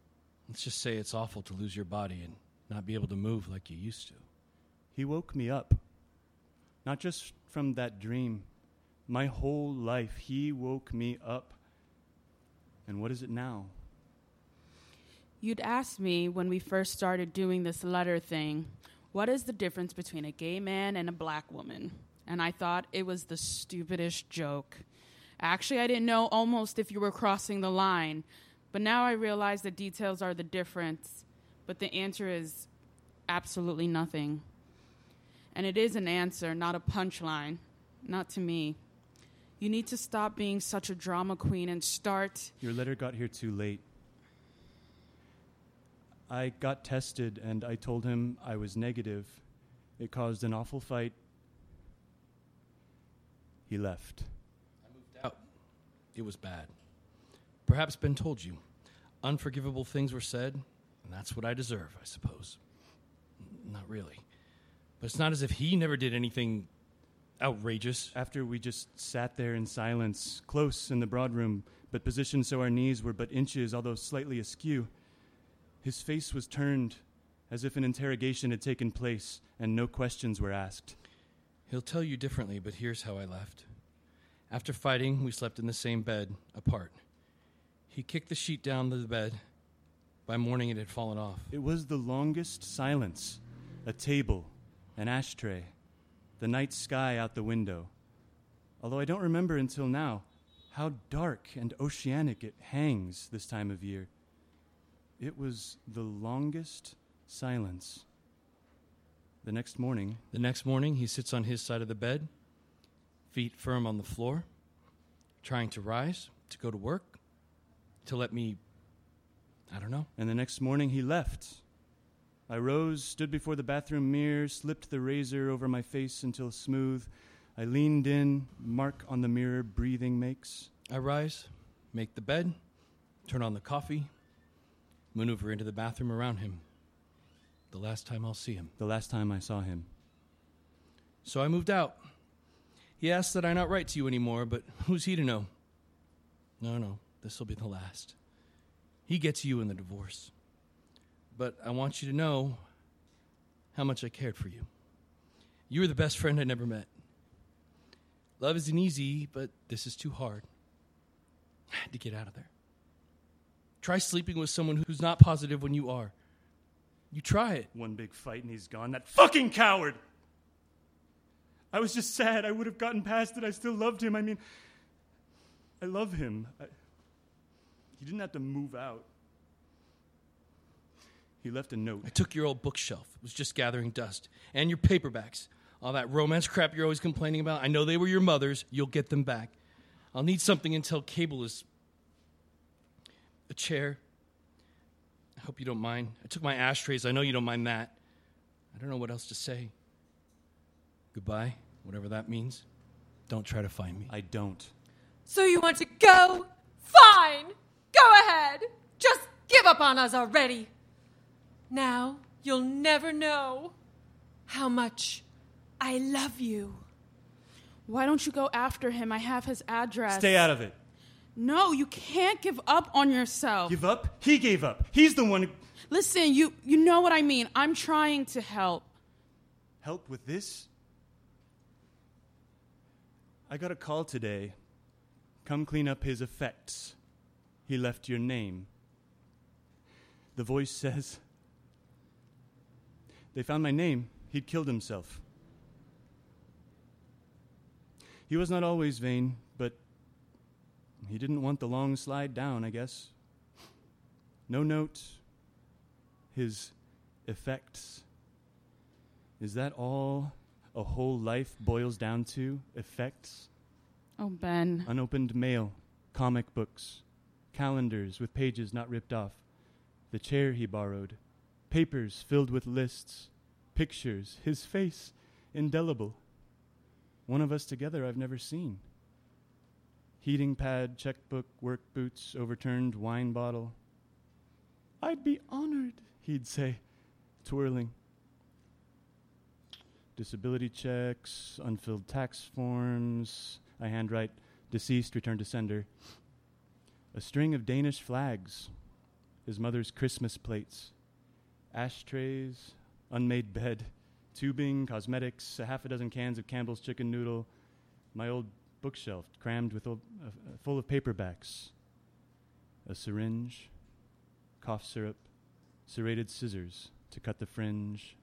S6: Let's just say it's awful to lose your body and not be able to move like you used to.
S4: He woke me up. Not just from that dream. My whole life, he woke me up. And what is it now?
S2: You'd asked me when we first started doing this letter thing, what is the difference between a gay man and a black woman? And I thought it was the stupidest joke. Actually, I didn't know almost if you were crossing the line, but now I realize the details are the difference. But the answer is absolutely nothing. And it is an answer, not a punchline. Not to me. You need to stop being such a drama queen and start...
S4: Your letter got here too late. I got tested and I told him I was negative. It caused an awful fight. He left.
S6: I moved out. It was bad. Perhaps Ben told you. Unforgivable things were said, and that's what I deserve, I suppose. N- not really. But it's not as if he never did anything outrageous.
S4: After we just sat there in silence, close in the broad room, but positioned so our knees were but inches, although slightly askew, his face was turned as if an interrogation had taken place and no questions were asked.
S6: He'll tell you differently, but here's how I left. After fighting, we slept in the same bed, apart. He kicked the sheet down to the bed. By morning, it had fallen off.
S4: It was the longest silence. A table, an ashtray, the night sky out the window. Although I don't remember until now how dark and oceanic it hangs this time of year. It was the longest silence. The next morning...
S6: The next morning, he sits on his side of the bed, feet firm on the floor, trying to rise, to go to work, to let me... I don't know.
S4: And the next morning, he left. I rose, stood before the bathroom mirror, slipped the razor over my face until smooth. I leaned in, mark on the mirror breathing makes.
S6: I rise, make the bed, turn on the coffee, maneuver into the bathroom around him. The last time I'll see him.
S4: The last time I saw him.
S6: So I moved out. He asked that I not write to you anymore, but who's he to know? No, no, this will be the last. He gets you in the divorce. But I want you to know how much I cared for you. You were the best friend I never met. Love isn't easy, but this is too hard. I had to get out of there. Try sleeping with someone who's not positive when you are. You try it.
S4: One big fight and he's gone. That fucking coward! I was just sad. I would have gotten past it. I still loved him. I mean, I love him. I, he didn't have to move out. He left a note.
S6: I took your old bookshelf. It was just gathering dust. And your paperbacks. All that romance crap you're always complaining about. I know they were your mother's. You'll get them back. I'll need something until cable is... A chair. I hope you don't mind. I took my ashtrays. I know you don't mind that. I don't know what else to say. Goodbye, whatever that means. Don't try to find me.
S4: I don't.
S5: So you want to go? Fine! Go ahead! Just give up on us already! Now you'll never know how much I love you.
S2: Why don't you go after him? I have his address.
S4: Stay out of it.
S2: No, you can't give up on yourself.
S4: Give up? He gave up. He's the one who...
S2: Listen, you, you know what I mean. I'm trying to help.
S4: Help with this? I got a call today. Come clean up his effects. He left your name. The voice says... They found my name. He'd killed himself. He was not always vain, but he didn't want the long slide down, I guess. No note. His effects. Is that all a whole life boils down to? Effects?
S2: Oh, Ben.
S4: Unopened mail, comic books, calendars with pages not ripped off, the chair he borrowed, papers filled with lists, pictures, his face, indelible. One of us together I've never seen. Heating pad, checkbook, work boots, overturned wine bottle. I'd be honored, he'd say, twirling. Disability checks, unfilled tax forms. I handwrite, deceased, return to sender. A string of Danish flags. his mother's Christmas plates, ashtrays, unmade bed, tubing, cosmetics, a half a dozen cans of Campbell's chicken noodle, my old bookshelf crammed with old, uh, uh, full of paperbacks, a syringe, cough syrup, serrated scissors to cut the fringe.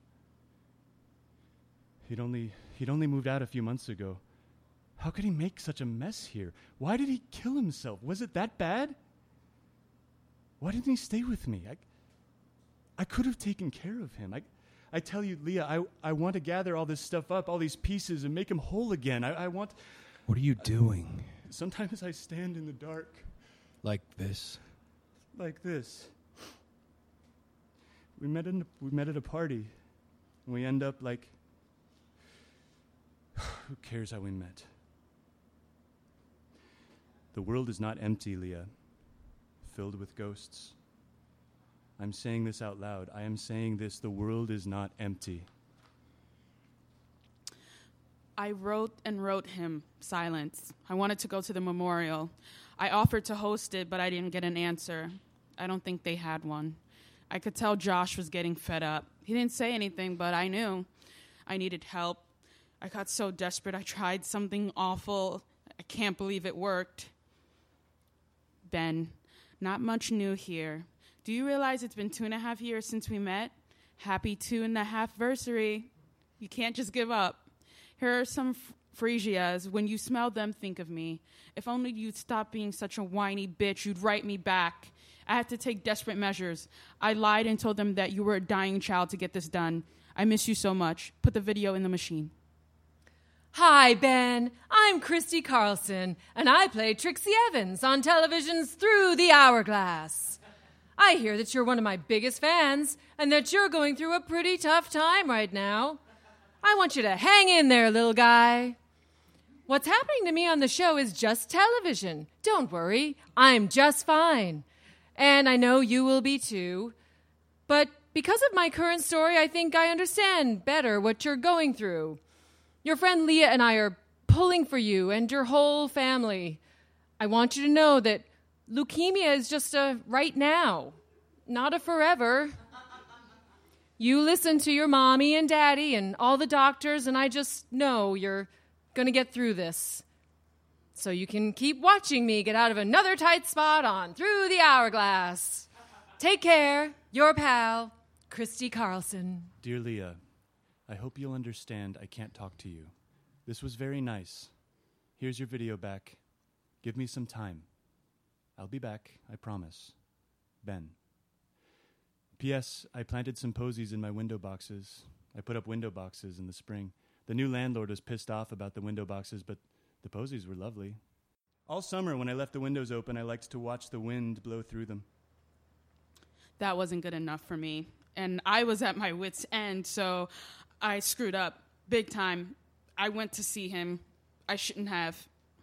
S4: He'd only he'd only moved out a few months ago. How could he make such a mess here? Why did he kill himself? Was it that bad? Why didn't he stay with me? I, I could have taken care of him. I, I tell you, Leah, I, I want to gather all this stuff up, all these pieces, and make him whole again. I, I want...
S6: What are you doing?
S4: Sometimes I stand in the dark.
S6: Like this?
S4: Like this. We met, in, we met at a party, and we end up like... Who cares how we met? The world is not empty, Leah, filled with ghosts. I'm saying this out loud. I am saying this. The world is not empty.
S2: I wrote and wrote him silence. I wanted to go to the memorial. I offered to host it, but I didn't get an answer. I don't think they had one. I could tell Josh was getting fed up. He didn't say anything, but I knew I needed help. I got so desperate, I tried something awful. I can't believe it worked. Ben, not much new here. Do you realize it's been two and a half years since we met? Happy two and a half versary. You can't just give up. Here are some f- freesias. When you smell them, think of me. If only you'd stop being such a whiny bitch, you'd write me back. I had to take desperate measures. I lied and told them that you were a dying child to get this done. I miss you so much. Put the video in the machine.
S5: Hi, Ben. I'm Christy Carlson, and I play Trixie Evans on television's Through the Hourglass. I hear that you're one of my biggest fans and that you're going through a pretty tough time right now. I want you to hang in there, little guy. What's happening to me on the show is just television. Don't worry, I'm just fine. And I know you will be too. But because of my current story, I think I understand better what you're going through. Your friend Leah and I are pulling for you and your whole family. I want you to know that leukemia is just a right now, not a forever. You listen to your mommy and daddy and all the doctors, and I just know you're going to get through this. So you can keep watching me get out of another tight spot on Through the Hourglass. Take care. Your pal, Christy Carlson.
S4: Dear Leah, I hope you'll understand I can't talk to you. This was very nice. Here's your video back. Give me some time. I'll be back, I promise. Ben. P S. I planted some posies in my window boxes. I put up window boxes in the spring. The new landlord was pissed off about the window boxes, but the posies were lovely. All summer when I left the windows open, I liked to watch the wind blow through them.
S2: That wasn't good enough for me. And I was at my wit's end, so I screwed up big time. I went to see him. I shouldn't have.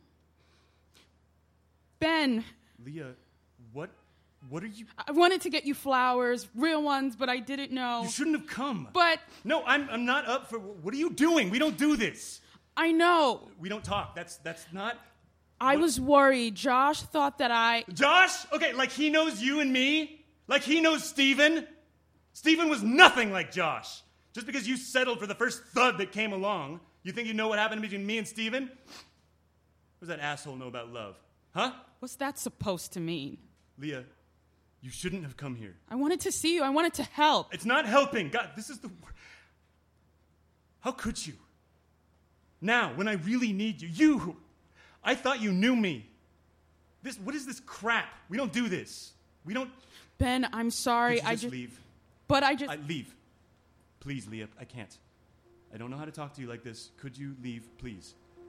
S2: Ben.
S4: Leah, what what are you...
S2: I wanted to get you flowers, real ones, but I didn't know.
S4: You shouldn't have come.
S2: But...
S4: No, I'm I'm not up for... What are you doing? We don't do this.
S2: I know.
S4: We don't talk. That's that's not...
S2: I
S4: what?
S2: was worried. Josh thought that I...
S4: Josh? Okay, like he knows you and me? Like he knows Steven? Steven was nothing like Josh. Just because you settled for the first thud that came along, you think you know what happened between me and Steven? What does that asshole know about love? Huh?
S2: What's that supposed to mean?
S4: Leah, you shouldn't have come here.
S2: I wanted to see you. I wanted to help.
S4: It's not helping. God, this is the... How could you? Now, when I really need you, you... I thought you knew me. This, what is this crap? We don't do this. We don't...
S2: Ben, I'm sorry.
S4: Could you
S2: I
S4: just,
S2: just
S4: leave.
S2: But I just...
S4: I, leave. Please, Leah, I can't. I don't know how to talk to you like this. Could you leave, please?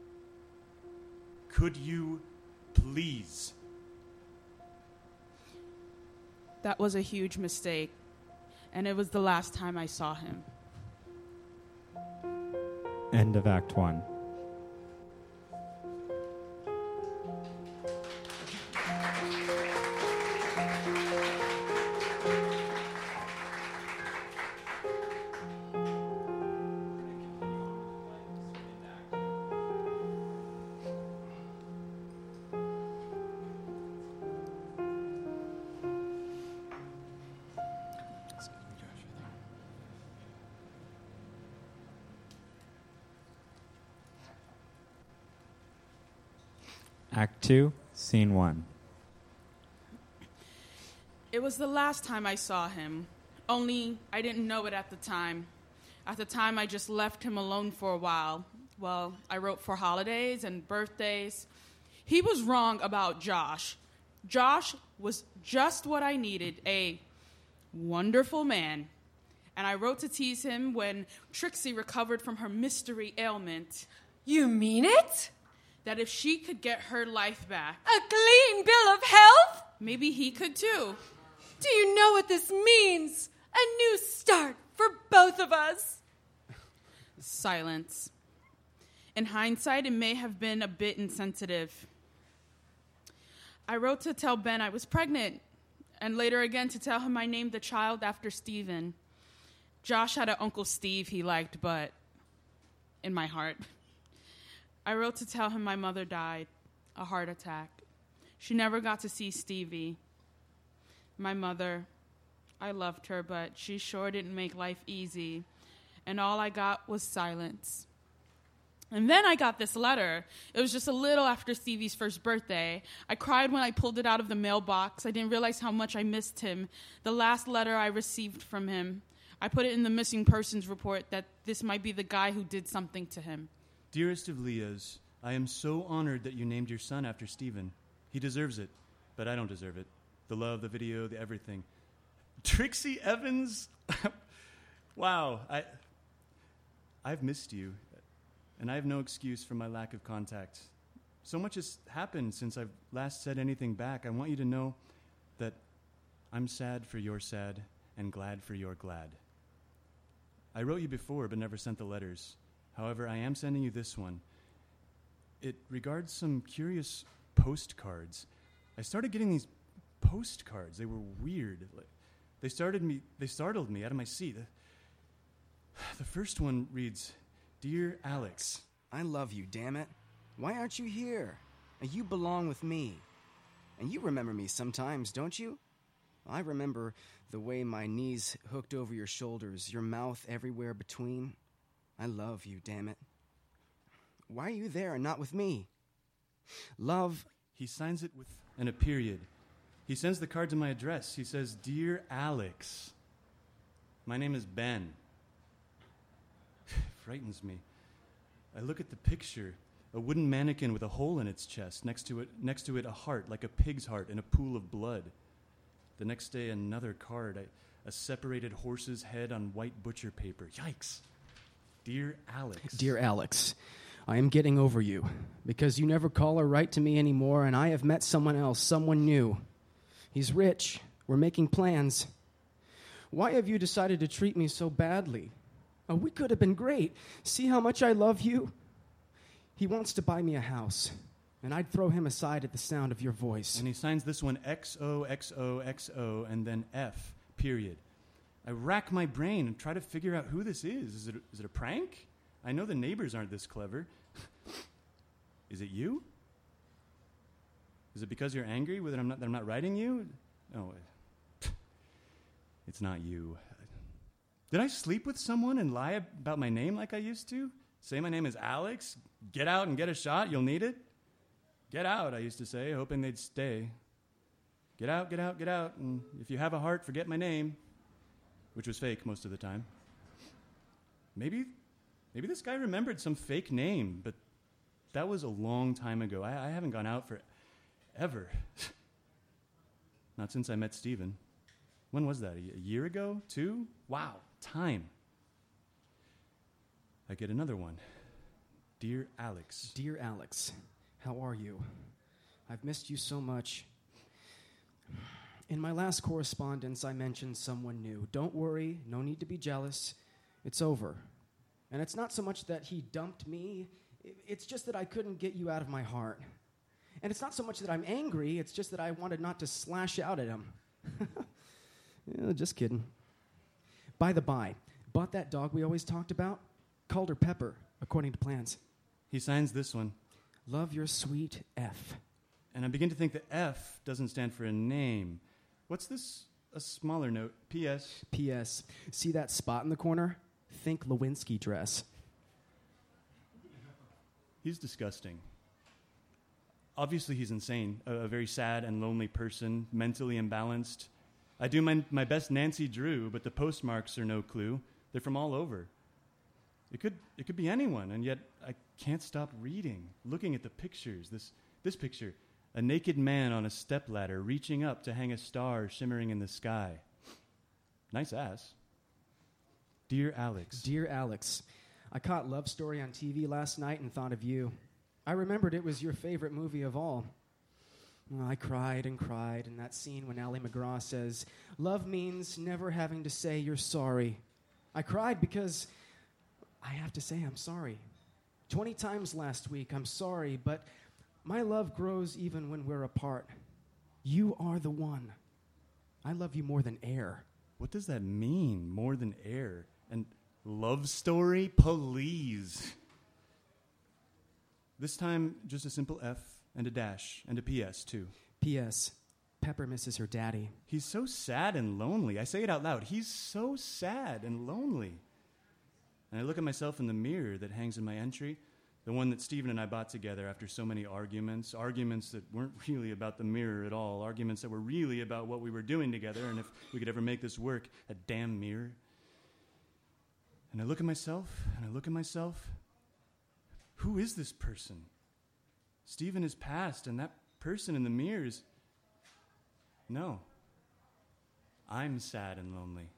S4: Could you, please?
S2: That was a huge mistake. And it was the last time I saw him.
S3: End of Act One. Act two, Scene one.
S2: It was the last time I saw him, only I didn't know it at the time. At the time, I just left him alone for a while. Well, I wrote for holidays and birthdays. He was wrong about Josh. Josh was just what I needed, a wonderful man. And I wrote to tease him when Trixie recovered from her mystery ailment.
S5: You mean it?
S2: That if she could get her life back,
S5: A clean bill of health?
S2: maybe he could too.
S5: Do you know what this means? A new start for both of us.
S2: Silence. In hindsight, it may have been a bit insensitive. I wrote to tell Ben I was pregnant, and later again to tell him I named the child after Stephen. Josh had an Uncle Steve he liked, but in my heart. I wrote to tell him my mother died, a heart attack. She never got to see Stevie. My mother, I loved her, but she sure didn't make life easy, and all I got was silence. And then I got this letter. It was just a little after Stevie's first birthday. I cried when I pulled it out of the mailbox. I didn't realize how much I missed him. The last letter I received from him. I put it in the missing persons report that this might be the guy who did something to him.
S4: Dearest of Leahs, I am so honored that you named your son after Stephen. He deserves it, but I don't deserve it. The love, the video, the everything. Trixie Evans? Wow, I, I've missed you, and I have no excuse for my lack of contact. So much has happened since I've last said anything back. I want you to know that I'm sad for your sad and glad for your glad. I wrote you before but never sent the letters. However, I am sending you this one. It regards some curious postcards. I started getting these postcards. They were weird. They started me. They startled me out of my seat. The first one reads, "Dear Alex,
S9: I love you, damn it. Why aren't you here? You belong with me. And you remember me sometimes, don't you? I remember the way my knees hooked over your shoulders, your mouth everywhere between. I love you, damn it. Why are you there and not with me? Love."
S4: He signs it with and a period. He sends the card to my address. He says, "Dear Alex, my name is Ben." Frightens me. I look at the picture, a wooden mannequin with a hole in its chest, next to it, next to it a heart, like a pig's heart in a pool of blood. The next day, another card, a, a separated horse's head on white butcher paper. Yikes. Dear Alex.
S9: Dear Alex, I am getting over you, because you never call or write to me anymore, and I have met someone else, someone new. He's rich. We're making plans. Why have you decided to treat me so badly? Oh, we could have been great. See how much I love you? He wants to buy me a house, and I'd throw him aside at the sound of your voice.
S4: And he signs this one X O X O X O and then F, period. I rack my brain and try to figure out who this is. Is it, is it a prank? I know the neighbors aren't this clever. Is it you? Is it because you're angry with it I'm not, that I'm not writing you? No, it's not you. Did I sleep with someone and lie about my name like I used to? Say my name is Alex? Get out and get a shot, you'll need it? Get out, I used to say, hoping they'd stay. Get out, get out, get out, and if you have a heart, forget my name. Which was fake most of the time. Maybe, maybe this guy remembered some fake name, but that was a long time ago. I, I haven't gone out for ever. Not since I met Stephen. When was that? A, a year ago? Two? Wow, time. I get another one. Dear Alex.
S9: Dear Alex, how are you? I've missed you so much. In my last correspondence, I mentioned someone new. Don't worry, no need to be jealous. It's over. And it's not so much that he dumped me, it's just that I couldn't get you out of my heart. And it's not so much that I'm angry, it's just that I wanted not to slash out at him. Yeah, just kidding. By the by, bought that dog we always talked about? Called her Pepper, according to plans.
S4: He signs this one.
S9: Love your sweet F.
S4: And I begin to think that F doesn't stand for a name. What's this? A smaller note. P S.
S9: P S. See that spot in the corner? Think Lewinsky dress.
S4: He's disgusting. obviously he's insane, a, a very sad and lonely person, mentally imbalanced. I do my, my best Nancy Drew, but the postmarks are no clue. They're from all over. It could it could be anyone, and yet I can't stop reading, looking at the pictures. This this picture, a naked man on a stepladder reaching up to hang a star shimmering in the sky. Nice ass. Dear Alex.
S9: Dear Alex, I caught Love Story on T V last night and thought of you. I remembered it was your favorite movie of all. Well, I cried and cried in that scene when Ally McGraw says, "Love means never having to say you're sorry." I cried because I have to say I'm sorry. Twenty times last week, I'm sorry, but my love grows even when we're apart. You are the one. I love you more than air.
S4: What does that mean, more than air? And love story? Please. This time, just a simple F and a dash and a P S, too.
S9: P S. Pepper misses her daddy.
S4: He's so sad and lonely. I say it out loud. He's so sad and lonely. And I look at myself in the mirror that hangs in my entry, the one that Stephen and I bought together after so many arguments, arguments that weren't really about the mirror at all, arguments that were really about what we were doing together and if we could ever make this work, a damn mirror. And I look at myself, and I look at myself. Who is this person? Stephen is past, and that person in the mirror is... No. I'm sad and lonely.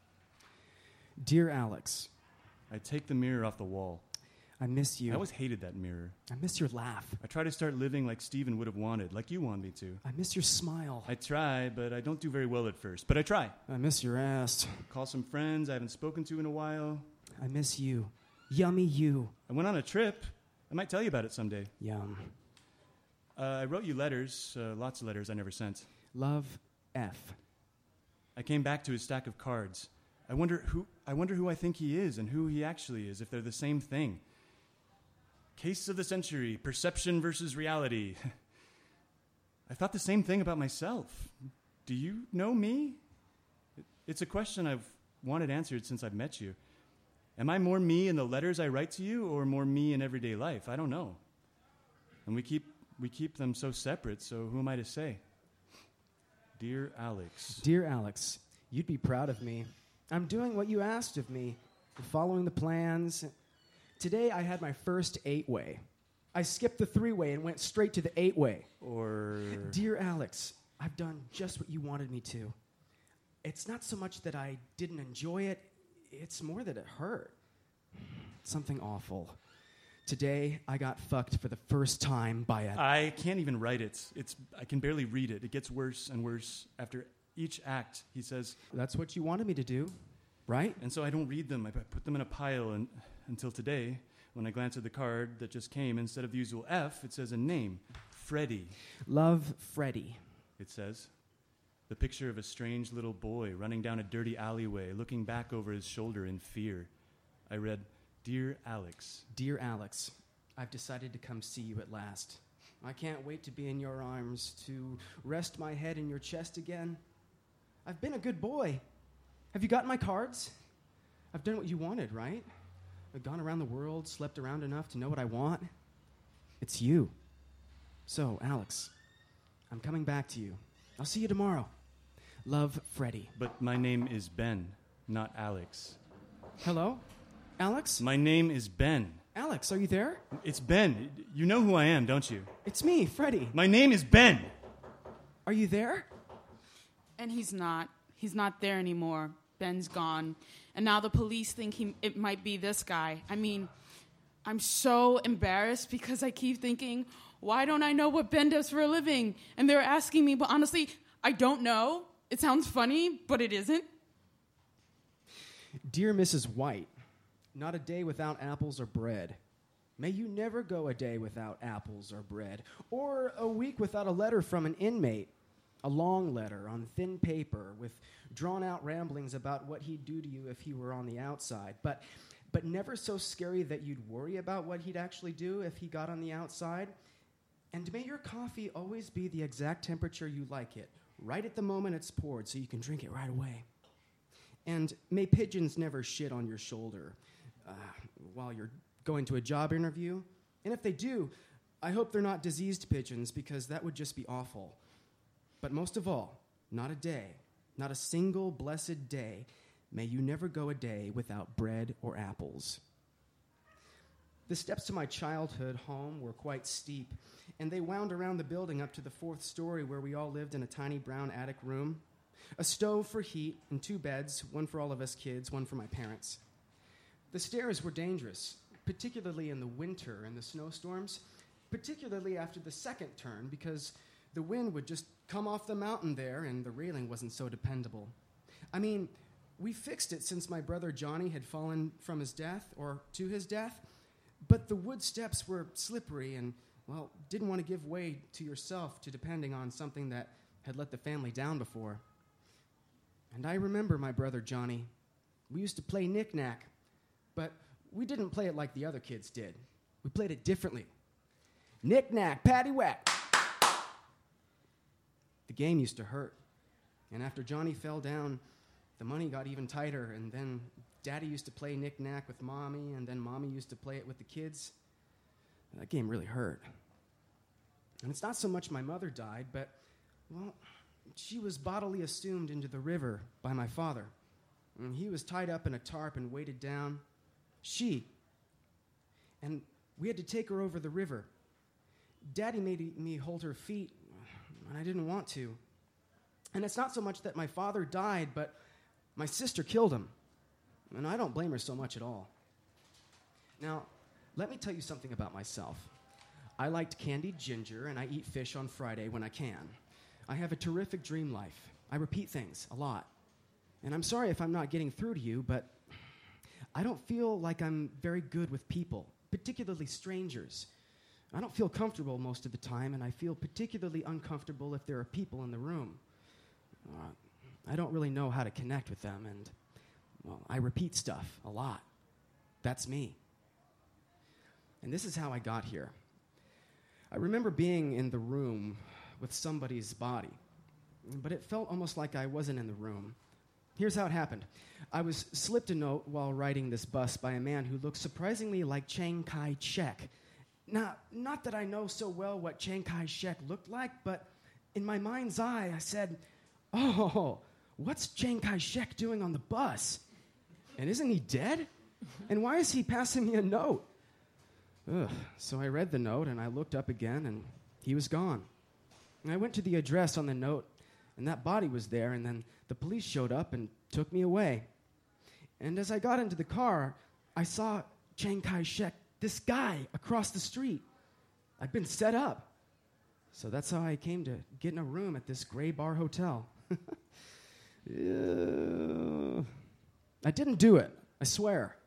S9: Dear Alex,
S4: I take the mirror off the wall.
S9: I miss you.
S4: I always hated that mirror.
S9: I miss your laugh.
S4: I try to start living like Stephen would have wanted, like you want me to.
S9: I miss your smile.
S4: I try, but I don't do very well at first. But I try.
S9: I miss your ass.
S4: Call some friends I haven't spoken to in a while.
S9: I miss you. Yummy you.
S4: I went on a trip. I might tell you about it someday.
S9: Yum.
S4: Uh, I wrote you letters, uh, lots of letters I never sent.
S9: Love, F.
S4: I came back to his stack of cards. I wonder who I wonder who I think he is and who he actually is, if they're the same thing. Case of the century, perception versus reality. I thought the same thing about myself. Do you know me? It's a question I've wanted answered since I've met you. Am I more me in the letters I write to you or more me in everyday life? I don't know. And we keep we keep them so separate, so who am I to say? Dear Alex.
S9: Dear Alex, you'd be proud of me. I'm doing what you asked of me, following the plans. Today I had my first eight-way. I skipped the three-way and went straight to the eight-way.
S4: Or...
S9: Dear Alex, I've done just what you wanted me to. It's not so much that I didn't enjoy it, it's more that it hurt. Something awful. Today, I got fucked for the first time by a...
S4: I can't even write it. It's I can barely read it. It gets worse and worse. After each act, he says...
S9: That's what you wanted me to do, right?
S4: And so I don't read them. I put them in a pile and, until today, when I glance at the card that just came, instead of the usual F, it says a name. Freddie.
S9: Love, Freddie.
S4: It says... The picture of a strange little boy running down a dirty alleyway, looking back over his shoulder in fear. I read, Dear Alex.
S9: Dear Alex, I've decided to come see you at last. I can't wait to be in your arms, to rest my head in your chest again. I've been a good boy. Have you gotten my cards? I've done what you wanted, right? I've gone around the world, slept around enough to know what I want. It's you. So, Alex, I'm coming back to you. I'll see you tomorrow. Love, Freddie.
S4: But my name is Ben, not Alex.
S9: Hello? Alex?
S4: My name is Ben.
S9: Alex, are you there?
S4: It's Ben. You know who I am, don't you?
S9: It's me, Freddie.
S4: My name is Ben.
S9: Are you there?
S2: And he's not. He's not there anymore. Ben's gone. And now the police think he, it might be this guy. I mean, I'm so embarrassed because I keep thinking, why don't I know what Ben does for a living? And they're asking me, but honestly, I don't know. It sounds funny, but it isn't.
S9: Dear Missus White, not a day without apples or bread. May you never go a day without apples or bread, or a week without a letter from an inmate, a long letter on thin paper with drawn-out ramblings about what he'd do to you if he were on the outside, but, but never so scary that you'd worry about what he'd actually do if he got on the outside. And may your coffee always be the exact temperature you like it, right at the moment it's poured so you can drink it right away. And may pigeons never shit on your shoulder uh, while you're going to a job interview. And if they do, I hope they're not diseased pigeons, because that would just be awful. But most of all, not a day, not a single blessed day, may you never go a day without bread or apples. The steps to my childhood home were quite steep, and they wound around the building up to the fourth story where we all lived in a tiny brown attic room, a stove for heat, and two beds, one for all of us kids, one for my parents. The stairs were dangerous, particularly in the winter and the snowstorms, particularly after the second turn, because the wind would just come off the mountain there and the railing wasn't so dependable. I mean, we fixed it since my brother Johnny had fallen from his death, or to his death, but the wood steps were slippery and, well, didn't want to give way to yourself to depending on something that had let the family down before. And I remember my brother Johnny. We used to play knick-knack, but we didn't play it like the other kids did. We played it differently. Knick-knack, paddywhack. The game used to hurt. And after Johnny fell down, the money got even tighter, and then Daddy used to play knick-knack with Mommy, and then Mommy used to play it with the kids. And that game really hurt. And it's not so much my mother died, but, well, she was bodily assumed into the river by my father. And he was tied up in a tarp and weighted down. She. And we had to take her over the river. Daddy made me hold her feet, and I didn't want to. And it's not so much that my father died, but my sister killed him. And I don't blame her so much at all. Now, let me tell you something about myself. I liked candied ginger, and I eat fish on Friday when I can. I have a terrific dream life. I repeat things a lot. And I'm sorry if I'm not getting through to you, but I don't feel like I'm very good with people, particularly strangers. I don't feel comfortable most of the time, and I feel particularly uncomfortable if there are people in the room. Uh, I don't really know how to connect with them, and, well, I repeat stuff a lot. That's me. And this is how I got here. I remember being in the room with somebody's body, but it felt almost like I wasn't in the room. Here's how it happened. I was slipped a note while riding this bus by a man who looked surprisingly like Chiang Kai-shek. Now, not that I know so well what Chiang Kai-shek looked like, but in my mind's eye, I said, oh, what's Chiang Kai-shek doing on the bus? And isn't he dead? And why is he passing me a note? Ugh. So I read the note, and I looked up again, and he was gone. And I went to the address on the note, and that body was there, and then the police showed up and took me away. And as I got into the car, I saw Chiang Kai-shek, this guy across the street. I'd been set up. So that's how I came to get in a room at this gray bar hotel. uh, I didn't do it, I swear.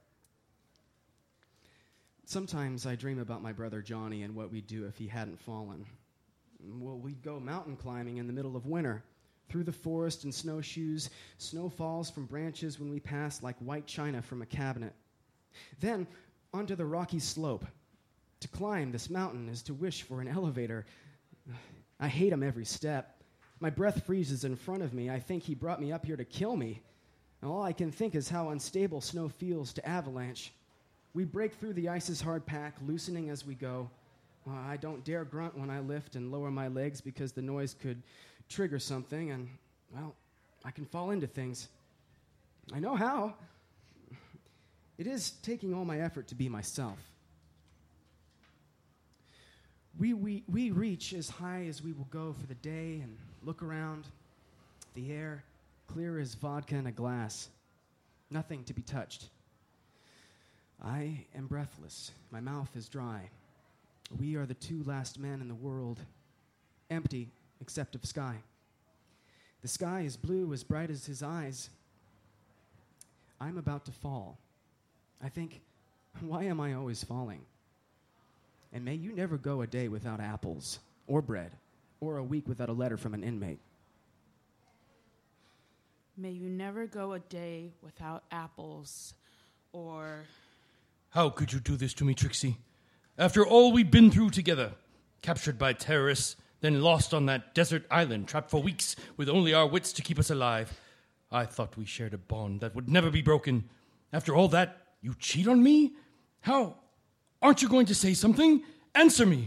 S9: Sometimes I dream about my brother Johnny and what we'd do if he hadn't fallen. Well, we'd go mountain climbing in the middle of winter, through the forest in snowshoes. Snow falls from branches when we pass like white china from a cabinet. Then, onto the rocky slope. To climb this mountain is to wish for an elevator. I hate him every step. My breath freezes in front of me. I think he brought me up here to kill me. And all I can think is how unstable snow feels to avalanche. We break through the ice's hard pack, loosening as we go. Uh, I don't dare grunt when I lift and lower my legs because the noise could trigger something, and, well, I can fall into things. I know how. It is taking all my effort to be myself. We, we, we reach as high as we will go for the day and look around. The air, clear as vodka in a glass. Nothing to be touched. I am breathless. My mouth is dry. We are the two last men in the world, empty except of sky. The sky is blue, as bright as his eyes. I'm about to fall. I think, why am I always falling? And may you never go a day without apples, or bread, or a week without a letter from an inmate.
S2: May you never go a day without apples, or...
S6: How could you do this to me, Trixie? After all we've been through together, captured by terrorists, then lost on that desert island, trapped for weeks with only our wits to keep us alive. I thought we shared a bond that would never be broken. After all that, you cheat on me? How? Aren't you going to say something? Answer me.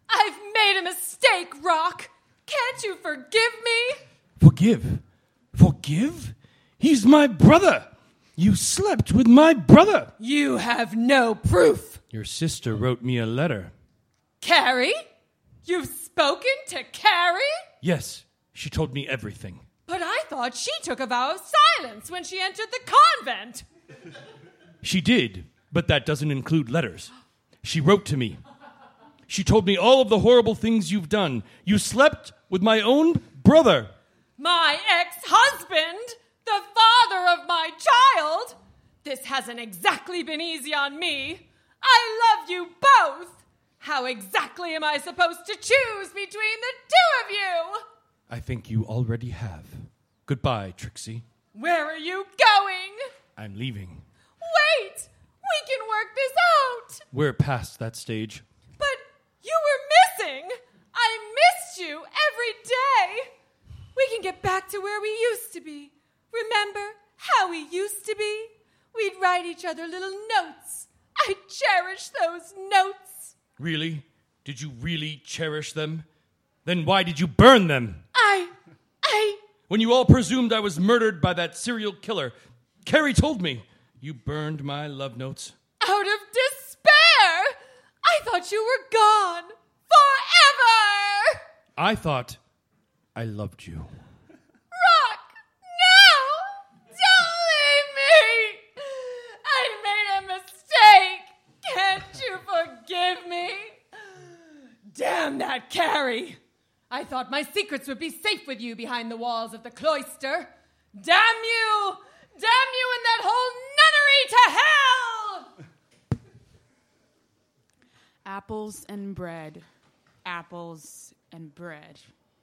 S5: I've made a mistake, Rock. Can't you forgive me?
S6: Forgive? Forgive? He's my brother. You slept with my brother.
S5: You have no proof.
S6: Your sister wrote me a letter.
S5: Carrie? You've spoken to Carrie?
S6: Yes, she told me everything.
S5: But I thought she took a vow of silence when she entered the convent.
S6: She did, but that doesn't include letters. She wrote to me. She told me all of the horrible things you've done. You slept with my own brother.
S5: My ex-husband? The father of my child? This hasn't exactly been easy on me. I love you both. How exactly am I supposed to choose between the two of you?
S6: I think you already have. Goodbye, Trixie.
S5: Where are you going?
S6: I'm leaving.
S5: Wait! We can work this out!
S6: We're past that stage.
S5: But you were missing! I missed you every day! We can get back to where we used to be. Remember how we used to be? We'd write each other little notes. I cherish those notes.
S6: Really? Did you really cherish them? Then why did you burn them?
S5: I... I...
S6: When you all presumed I was murdered by that serial killer, Carrie told me. You burned my love notes.
S5: Out of despair! I thought you were gone. Forever!
S6: I thought I loved you.
S5: Rock! No! Don't leave me! I made a mistake! Can't you forgive me? Damn that Carrie! I thought my secrets would be safe with you behind the walls of the cloister. Damn you! Damn you and that whole nunnery to hell!
S2: Apples and bread. Apples and bread.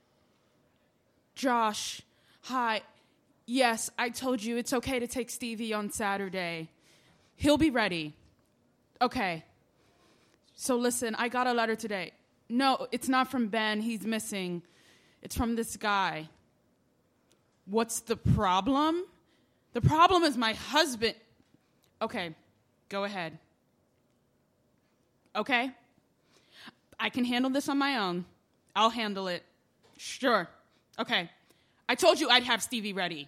S2: Josh, hi. Yes, I told you it's okay to take Stevie on Saturday. He'll be ready. Okay. So listen, I got a letter today. No, it's not from Ben. He's missing. It's from this guy. What's the problem? The problem is my husband. Okay, go ahead. Okay? I can handle this on my own. I'll handle it. Sure. Okay. I told you I'd have Stevie ready.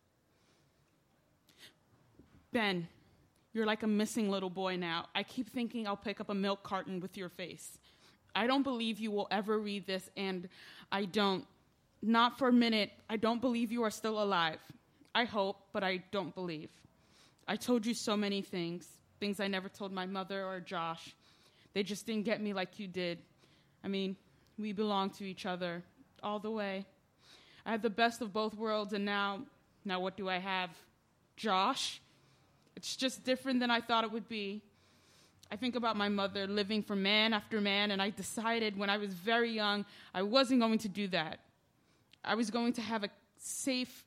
S2: Ben, you're like a missing little boy now. I keep thinking I'll pick up a milk carton with your face. I don't believe you will ever read this, and I don't. Not for a minute. I don't believe you are still alive. I hope, but I don't believe. I told you so many things, things I never told my mother or Josh. They just didn't get me like you did. I mean, we belong to each other all the way. I had the best of both worlds, and now, now what do I have? Josh? It's just different than I thought it would be. I think about my mother living for man after man, and I decided when I was very young I wasn't going to do that. I was going to have a safe...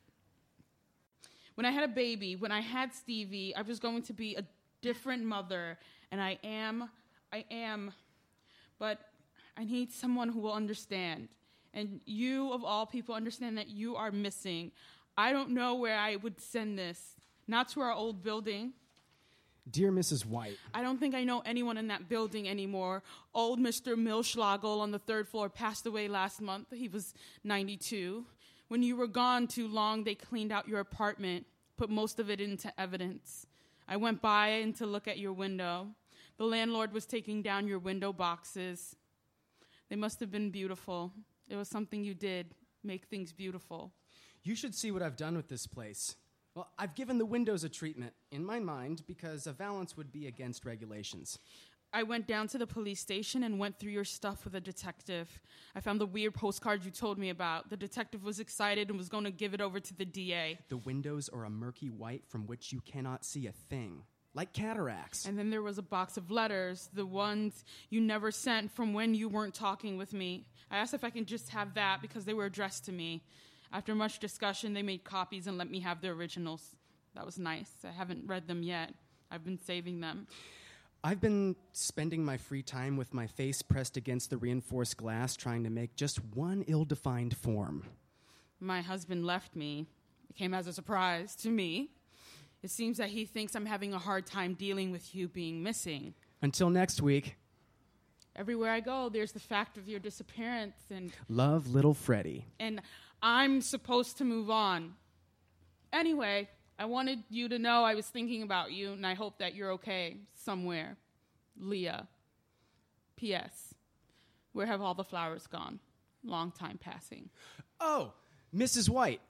S2: When I had a baby, when I had Stevie, I was going to be a different mother, and I am, I am, but I need someone who will understand. And you, of all people, understand that you are missing. I don't know where I would send this. Not to our old building.
S9: Dear Missus White.
S2: I don't think I know anyone in that building anymore. Old Mister Milschlagel on the third floor passed away last month. He was ninety-two. When you were gone too long, they cleaned out your apartment, put most of it into evidence. I went by and to look at your window. The landlord was taking down your window boxes. They must have been beautiful. It was something you did, make things beautiful.
S9: You should see what I've done with this place. Well, I've given the windows a treatment, in my mind, because a valance would be against regulations.
S2: I went down to the police station and went through your stuff with a detective. I found the weird postcard you told me about. The detective was excited and was going to give it over to the D A.
S9: The windows are a murky white from which you cannot see a thing. Like cataracts.
S2: And then there was a box of letters, the ones you never sent from when you weren't talking with me. I asked if I could just have that because they were addressed to me. After much discussion, they made copies and let me have the originals. That was nice. I haven't read them yet. I've been saving them.
S9: I've been spending my free time with my face pressed against the reinforced glass trying to make just one ill-defined form.
S2: My husband left me. It came as a surprise to me. It seems that he thinks I'm having a hard time dealing with you being missing.
S9: Until next week.
S2: Everywhere I go, there's the fact of your disappearance, and
S9: Love little Freddie.
S2: and I'm supposed to move on. Anyway, I wanted you to know I was thinking about you, and I hope that you're okay somewhere. Leah. P S. Where have all the flowers gone? Long time passing.
S9: Oh, Missus White.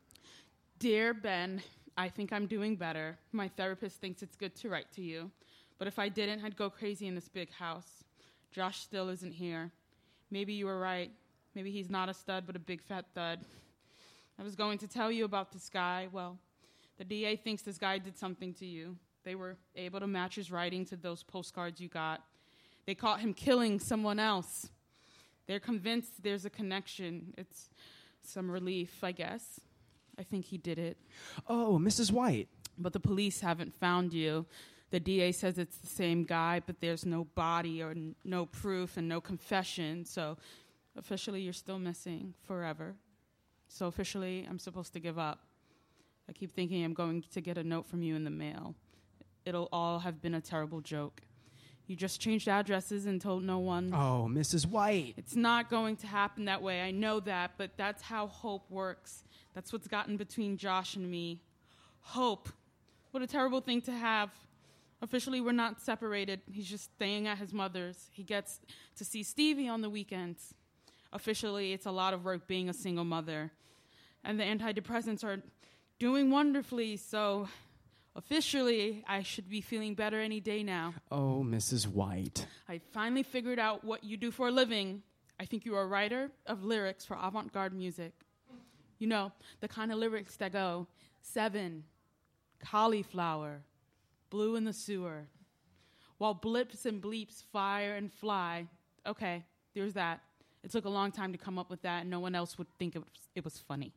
S2: Dear Ben, I think I'm doing better. My therapist thinks it's good to write to you. But if I didn't, I'd go crazy in this big house. Josh still isn't here. Maybe you were right. Maybe he's not a stud, but a big fat thud. I was going to tell you about this guy. Well, the D A thinks this guy did something to you. They were able to match his writing to those postcards you got. They caught him killing someone else. They're convinced there's a connection. It's some relief, I guess. I think he did it.
S9: Oh, Missus White.
S2: But the police haven't found you. The D A says it's the same guy, but there's no body or n- no proof and no confession. So officially, you're still missing forever. So officially, I'm supposed to give up. I keep thinking I'm going to get a note from you in the mail. It'll all have been a terrible joke. You just changed addresses and told no one.
S9: Oh, Missus White.
S2: It's not going to happen that way. I know that, but that's how hope works. That's what's gotten between Josh and me. Hope. What a terrible thing to have. Officially, we're not separated. He's just staying at his mother's. He gets to see Stevie on the weekends. Officially, it's a lot of work being a single mother. And the antidepressants are doing wonderfully, so officially, I should be feeling better any day now.
S9: Oh, Missus White.
S2: I finally figured out what you do for a living. I think you're a writer of lyrics for avant-garde music. You know, the kind of lyrics that go, seven, cauliflower, blue in the sewer, while blips and bleeps fire and fly. Okay, there's that. It took a long time to come up with that, and no one else would think it was, it was funny.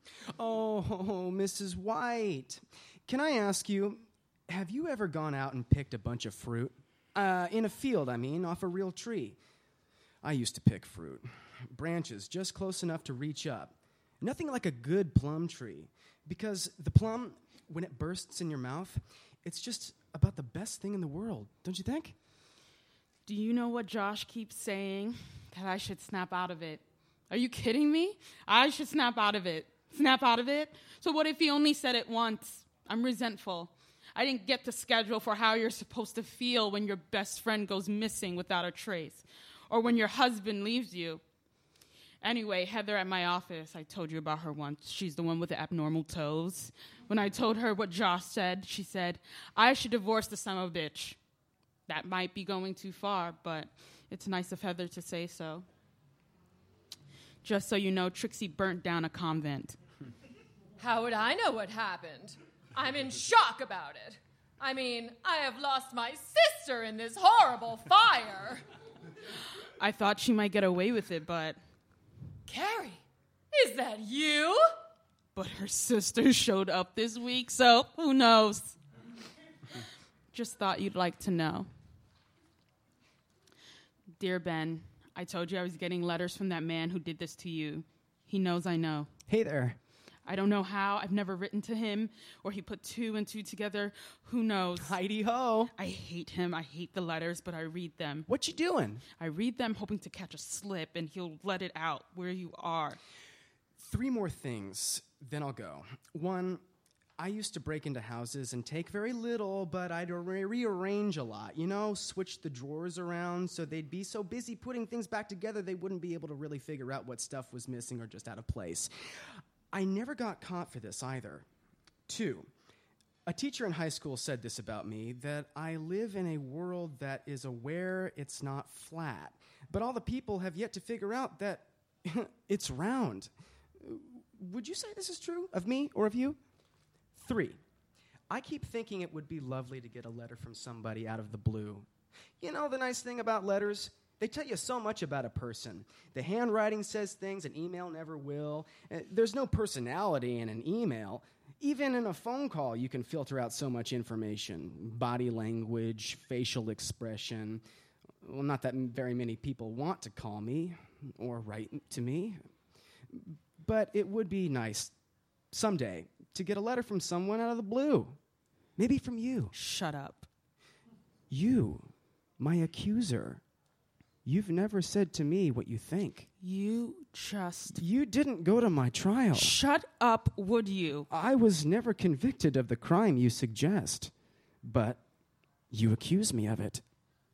S9: Oh, Missus White. Can I ask you, have you ever gone out and picked a bunch of fruit? Uh, in a field, I mean, off a real tree. I used to pick fruit. Branches just close enough to reach up. Nothing like a good plum tree. Because the plum, when it bursts in your mouth, it's just about the best thing in the world, don't you think?
S2: Do you know what Josh keeps saying? That I should snap out of it. Are you kidding me? I should snap out of it. Snap out of it? So what if he only said it once? I'm resentful. I didn't get the schedule for how you're supposed to feel when your best friend goes missing without a trace, or when your husband leaves you. Anyway, Heather at my office, I told you about her once. She's the one with the abnormal toes. When I told her what Josh said, she said, I should divorce the son of a bitch. That might be going too far, but it's nice of Heather to say so. Just so you know, Trixie burnt down a convent.
S5: How would I know what happened? I'm in shock about it. I mean, I have lost my sister in this horrible fire.
S2: I thought she might get away with it, but...
S5: Carrie, is that you?
S2: But her sister showed up this week, so who knows? Just thought you'd like to know. Dear Ben, I told you I was getting letters from that man who did this to you. He knows I know.
S9: Hey there.
S2: I don't know how. I've never written to him, or he put two and two together. Who knows?
S9: Heidi-ho.
S2: I hate him. I hate the letters, but I read them.
S9: What you doing?
S2: I read them hoping to catch a slip, and he'll let it out where you are.
S9: Three more things, then I'll go. One, I used to break into houses and take very little, but I'd re- rearrange a lot, you know, switch the drawers around so they'd be so busy putting things back together they wouldn't be able to really figure out what stuff was missing or just out of place. I never got caught for this either. Two, a teacher in high school said this about me, that I live in a world that is aware it's not flat, but all the people have yet to figure out that it's round. Would you say this is true of me or of you? Three, I keep thinking it would be lovely to get a letter from somebody out of the blue. You know the nice thing about letters? They tell you so much about a person. The handwriting says things an email never will. Uh, there's no personality in an email. Even in a phone call, you can filter out so much information. Body language, facial expression. Well, not that m- very many people want to call me or write to me. But it would be nice someday to get a letter from someone out of the blue. Maybe from you.
S2: Shut up.
S9: You, my accuser. You've never said to me what you think.
S2: You just...
S9: You didn't go to my trial.
S2: Shut up, would you?
S9: I was never convicted of the crime you suggest, but you accuse me of it.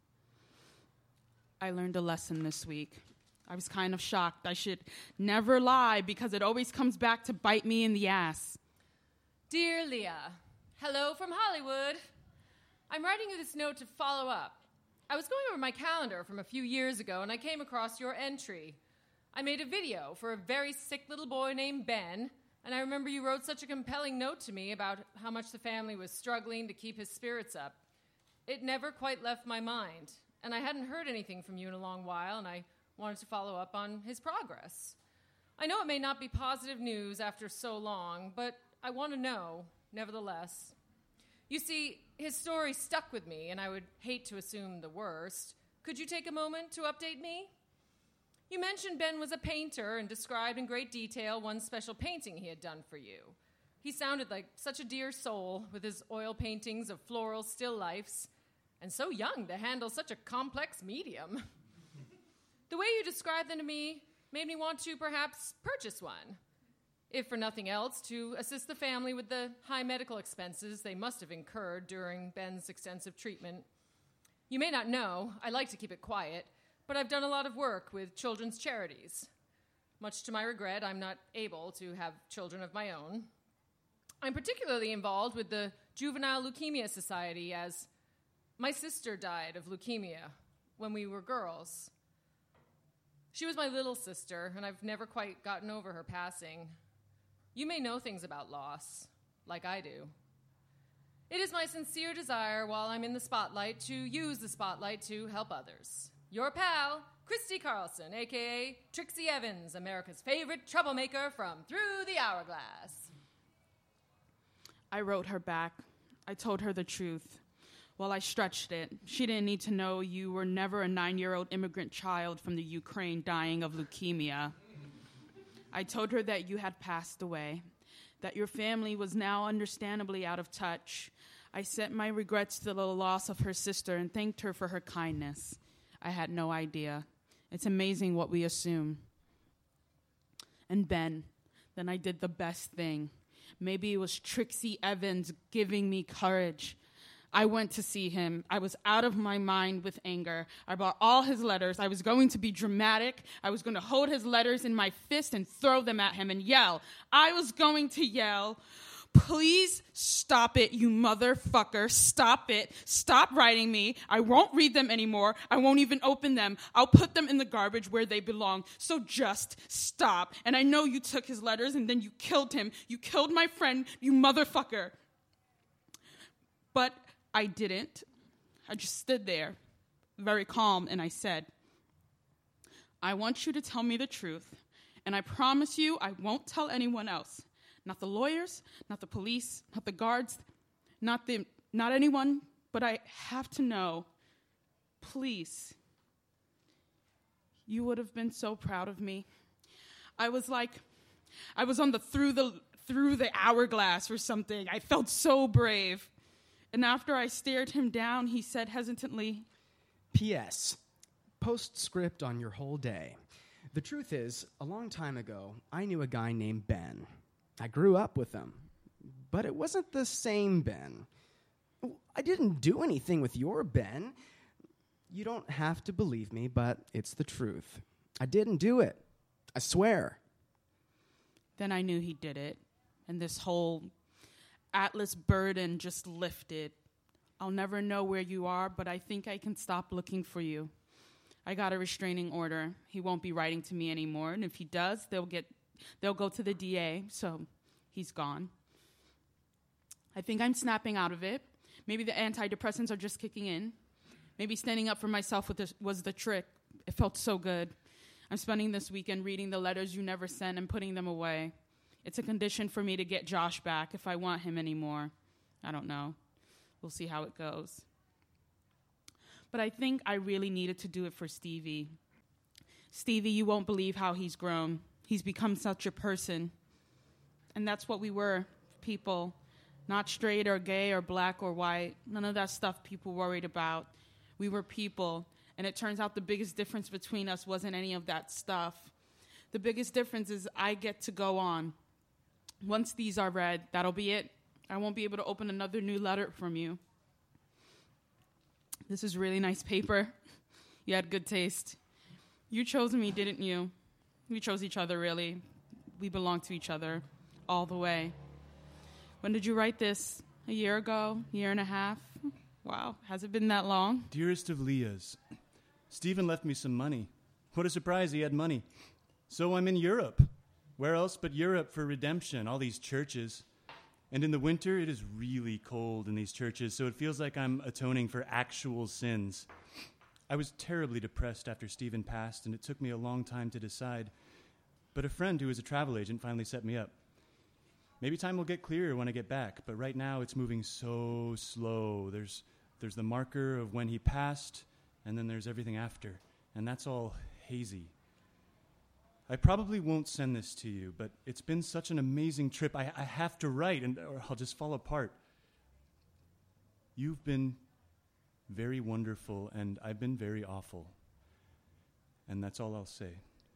S2: I learned a lesson this week. I was kind of shocked. I should never lie because it always comes back to bite me in the ass.
S5: Dear Leah, hello from Hollywood. I'm writing you this note to follow up. I was going over my calendar from a few years ago, and I came across your entry. I made a video for a very sick little boy named Ben, and I remember you wrote such a compelling note to me about how much the family was struggling to keep his spirits up. It never quite left my mind, and I hadn't heard anything from you in a long while, and I wanted to follow up on his progress. I know it may not be positive news after so long, but I want to know, nevertheless. You see, his story stuck with me, and I would hate to assume the worst. Could you take a moment to update me? You mentioned Ben was a painter and described in great detail one special painting he had done for you. He sounded like such a dear soul with his oil paintings of floral still lifes, and so young to handle such a complex medium. The way you described them to me made me want to perhaps purchase one. If for nothing else, to assist the family with the high medical expenses they must have incurred during Ben's extensive treatment. You may not know, I like to keep it quiet, but I've done a lot of work with children's charities. Much to my regret, I'm not able to have children of my own. I'm particularly involved with the Juvenile Leukemia Society, as my sister died of leukemia when we were girls. She was my little sister, and I've never quite gotten over her passing. You may know things about loss, like I do. It is my sincere desire, while I'm in the spotlight, to use the spotlight to help others. Your pal, Christy Carlson, a k a. Trixie Evans, America's favorite troublemaker from Through the Hourglass.
S2: I wrote her back. I told her the truth. Well, I stretched it. She didn't need to know you were never a nine-year-old immigrant child from the Ukraine dying of leukemia. I told her that you had passed away, that your family was now understandably out of touch. I sent my regrets to the loss of her sister and thanked her for her kindness. I had no idea. It's amazing what we assume. And Ben, then I did the best thing. Maybe it was Trixie Evans giving me courage. I went to see him. I was out of my mind with anger. I bought all his letters. I was going to be dramatic. I was going to hold his letters in my fist and throw them at him and yell. I was going to yell, please stop it, you motherfucker. Stop it. Stop writing me. I won't read them anymore. I won't even open them. I'll put them in the garbage where they belong. So just stop. And I know you took his letters and then you killed him. You killed my friend, you motherfucker. But I didn't. I just stood there, very calm, and I said, I want you to tell me the truth, and I promise you I won't tell anyone else. Not the lawyers, not the police, not the guards, not the not anyone, but I have to know. Please. You would have been so proud of me. I was like, I was on the through the through the hourglass or something. I felt so brave. And after I stared him down, he said hesitantly,
S9: P S. Postscript on your whole day. The truth is, a long time ago, I knew a guy named Ben. I grew up with him. But it wasn't the same Ben. I didn't do anything with your Ben. You don't have to believe me, but it's the truth. I didn't do it. I swear.
S2: Then I knew he did it. And this whole Atlas burden just lifted. I'll never know where you are, but I think I can stop looking for you. I got a restraining order. He won't be writing to me anymore, and if he does, they'll get they'll go to the D A, so he's gone. I think I'm snapping out of it. Maybe the antidepressants are just kicking in. Maybe standing up for myself with this was the trick. It felt so good. I'm spending this weekend reading the letters you never sent and putting them away. It's a condition for me to get Josh back if I want him anymore. I don't know. We'll see how it goes. But I think I really needed to do it for Stevie. Stevie, you won't believe how he's grown. He's become such a person. And that's what we were, people. Not straight or gay or black or white. None of that stuff people worried about. We were people. And it turns out the biggest difference between us wasn't any of that stuff. The biggest difference is I get to go on. Once these are read, that'll be it. I won't be able to open another new letter from you. This is really nice paper. You had good taste. You chose me, didn't you? We chose each other, really. We belong to each other all the way. When did you write this? A year ago? Year and a half? Wow, has it been that long?
S4: Dearest of Leahs, Stephen left me some money. What a surprise, he had money. So I'm in Europe. Where else but Europe for redemption? All these churches. And in the winter, it is really cold in these churches, so it feels like I'm atoning for actual sins. I was terribly depressed after Stephen passed, and it took me a long time to decide. But a friend who is a travel agent finally set me up. Maybe time will get clearer when I get back, but right now it's moving so slow. There's there's the marker of when he passed, and then there's everything after, and that's all hazy. I probably won't send this to you, but it's been such an amazing trip. I, I have to write, and or I'll just fall apart. You've been very wonderful, and I've been very awful. And that's all I'll say.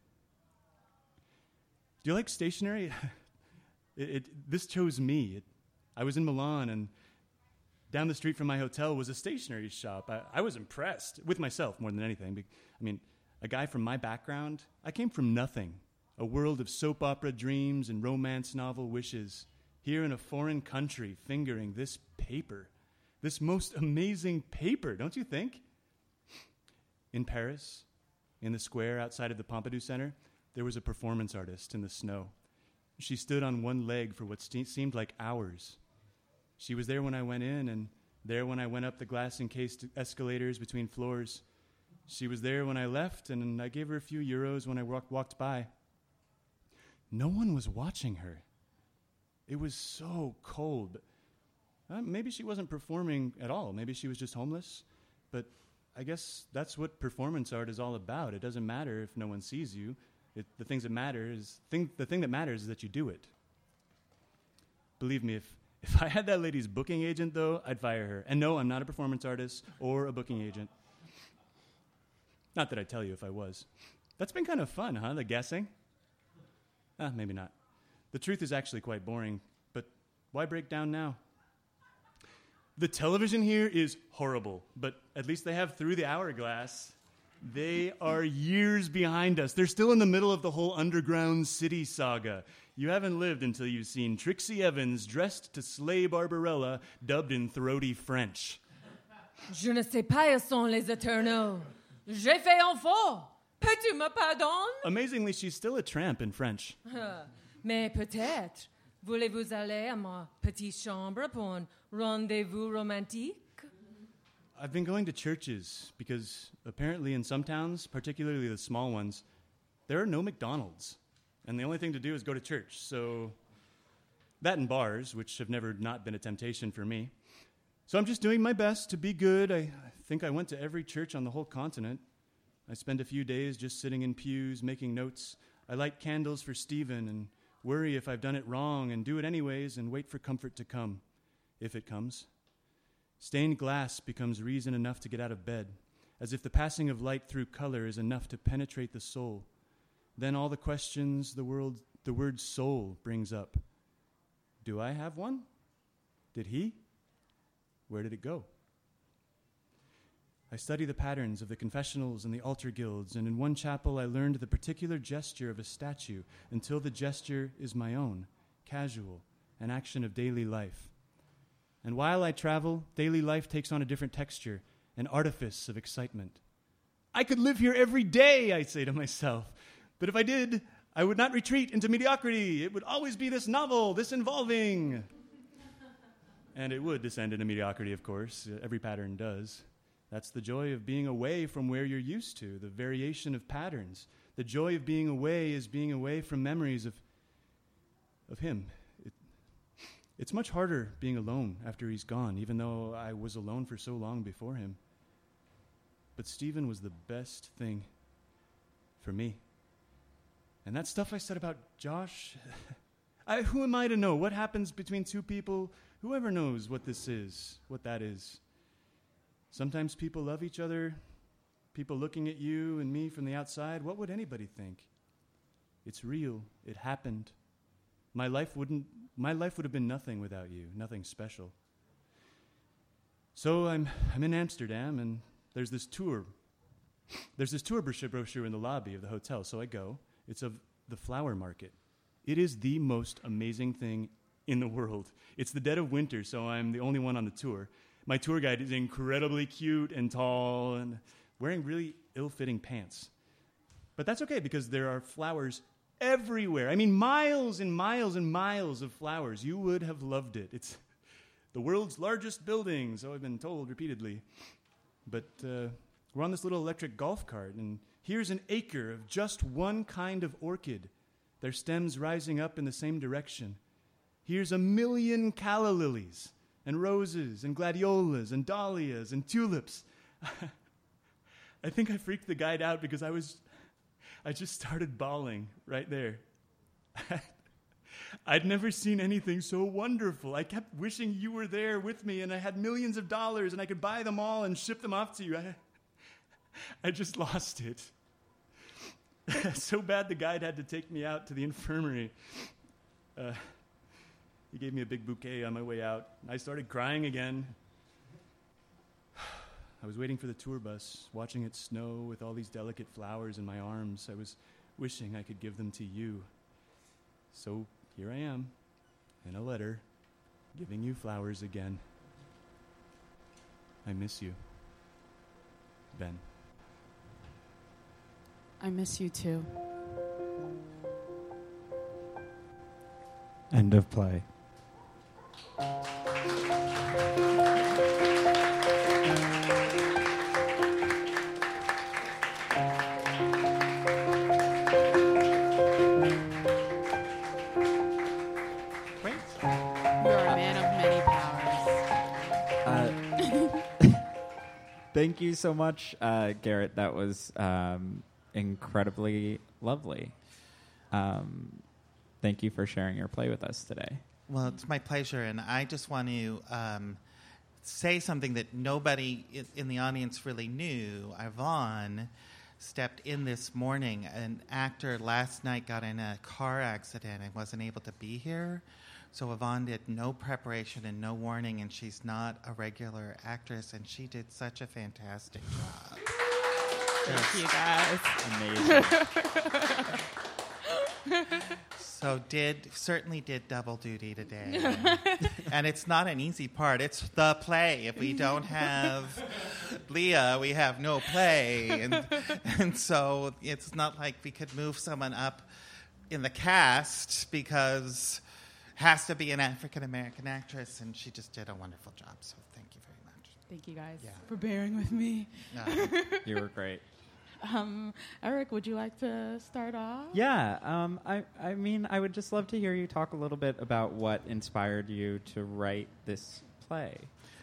S4: Do you like stationery? it, it, this chose me. It, I was in Milan, and down the street from my hotel was a stationery shop. I, I was impressed, with myself more than anything. I mean, a guy from my background, I came from nothing. A world of soap opera dreams and romance novel wishes. Here in a foreign country, fingering this paper. This most amazing paper, don't you think? In Paris, in the square outside of the Pompidou Center, there was a performance artist in the snow. She stood on one leg for what st- seemed like hours. She was there when I went in, and there when I went up the glass-encased escalators between floors. She was there when I left, and I gave her a few euros when I walk- walked by. No one was watching her. It was so cold. Uh, maybe she wasn't performing at all. Maybe she was just homeless. But I guess that's what performance art is all about. It doesn't matter if no one sees you. It, the things that matter is thing, the thing that matters is that you do it. Believe me, if, if I had that lady's booking agent, though, I'd fire her. And no, I'm not a performance artist or a booking agent. Not that I'd tell you if I was. That's been kind of fun, huh, the guessing? Ah, maybe not. The truth is actually quite boring, but why break down now? The television here is horrible, but at least they have Through the Hourglass. They are years behind us. They're still in the middle of the whole underground city saga. You haven't lived until you've seen Trixie Evans dressed to slay Barbarella, dubbed in throaty French.
S5: Je ne sais pas où sont les éternels. J'ai fait enfant. Peux-tu me pardonner?
S4: Amazingly, she's still a tramp in French.
S5: Mais peut-être, voulez-vous aller à ma petite chambre pour un rendezvous romantique?
S4: I've been going to churches because apparently in some towns, particularly the small ones, there are no McDonald's. And the only thing to do is go to church. So that and bars, which have never not been a temptation for me. So I'm just doing my best to be good. I, I think I went to every church on the whole continent. I spend a few days just sitting in pews, making notes. I light candles for Stephen and worry if I've done it wrong and do it anyways and wait for comfort to come, if it comes. Stained glass becomes reason enough to get out of bed, as if the passing of light through color is enough to penetrate the soul. Then all the questions the world, the word soul brings up. Do I have one? Did he? Where did it go? I study the patterns of the confessionals and the altar guilds, and in one chapel I learned the particular gesture of a statue until the gesture is my own, casual, an action of daily life. And while I travel, daily life takes on a different texture, an artifice of excitement. I could live here every day, I say to myself. But if I did, I would not retreat into mediocrity. It would always be this novel, this involving. And it would descend into mediocrity, of course. Every pattern does. That's the joy of being away from where you're used to, the variation of patterns. The joy of being away is being away from memories of, of him. It's much harder being alone after he's gone, even though I was alone for so long before him. But Stephen was the best thing for me. And that stuff I said about Josh, I, who am I to know? What happens between two people? Whoever knows what this is, what that is. Sometimes people love each other, People looking at you and me from the outside, what would anybody think? It's real. It happened. My life wouldn't, my life would have been nothing without you, nothing special. So I'm, I'm in Amsterdam, and there's this tour. There's this tour brochure in the lobby of the hotel, so I go. It's of the flower market. It is the most amazing thing in the world. It's the dead of winter, so I'm the only one on the tour. My tour guide is incredibly cute and tall and wearing really ill-fitting pants. But that's okay, because there are flowers everywhere. I mean, miles and miles and miles of flowers. You would have loved it. It's the world's largest building, so I've been told repeatedly. But uh, we're on this little electric golf cart, and here's an acre of just one kind of orchid, their stems rising up in the same direction. Here's a million calla lilies, and roses, and gladiolas, and dahlias, and tulips. I think I freaked the guide out because I was, I just started bawling right there. I'd never seen anything so wonderful. I kept wishing you were there with me, and I had millions of dollars, and I could buy them all and ship them off to you. I, I just lost it. So bad the guide had to take me out to the infirmary. Uh, he gave me a big bouquet on my way out. I started crying again. I was waiting for the tour bus, watching it snow with all these delicate flowers in my arms. I was wishing I could give them to you. So here I am, in a letter, giving you flowers again. I miss you. Ben.
S2: I miss you too.
S3: End of play. Thank you so much, uh, Garrett. That was um, incredibly lovely. Um, thank you for sharing your play with us today.
S10: Well, it's my pleasure, and I just want to um, say something that nobody in, in the audience really knew. Yvonne stepped in this morning. An actor last night got in a car accident and wasn't able to be here. So Yvonne did no preparation and no warning, and she's not a regular actress, and she did such a fantastic job.
S2: Thank
S10: Just
S2: you, guys.
S10: Amazing. So did certainly did double duty today. And, and it's not an easy part. It's the play. If we don't have Leah, we have no play. And, and so it's not like we could move someone up in the cast because has to be an African-American actress, and she just did a wonderful job, so thank you very much.
S2: Thank you guys
S10: Yeah.
S2: for bearing with me.
S10: No.
S3: You were great.
S2: Um, Eric, would you like to start off?
S3: Yeah, um, I, I mean, I would just love to hear you talk a little bit about what inspired you to write this play.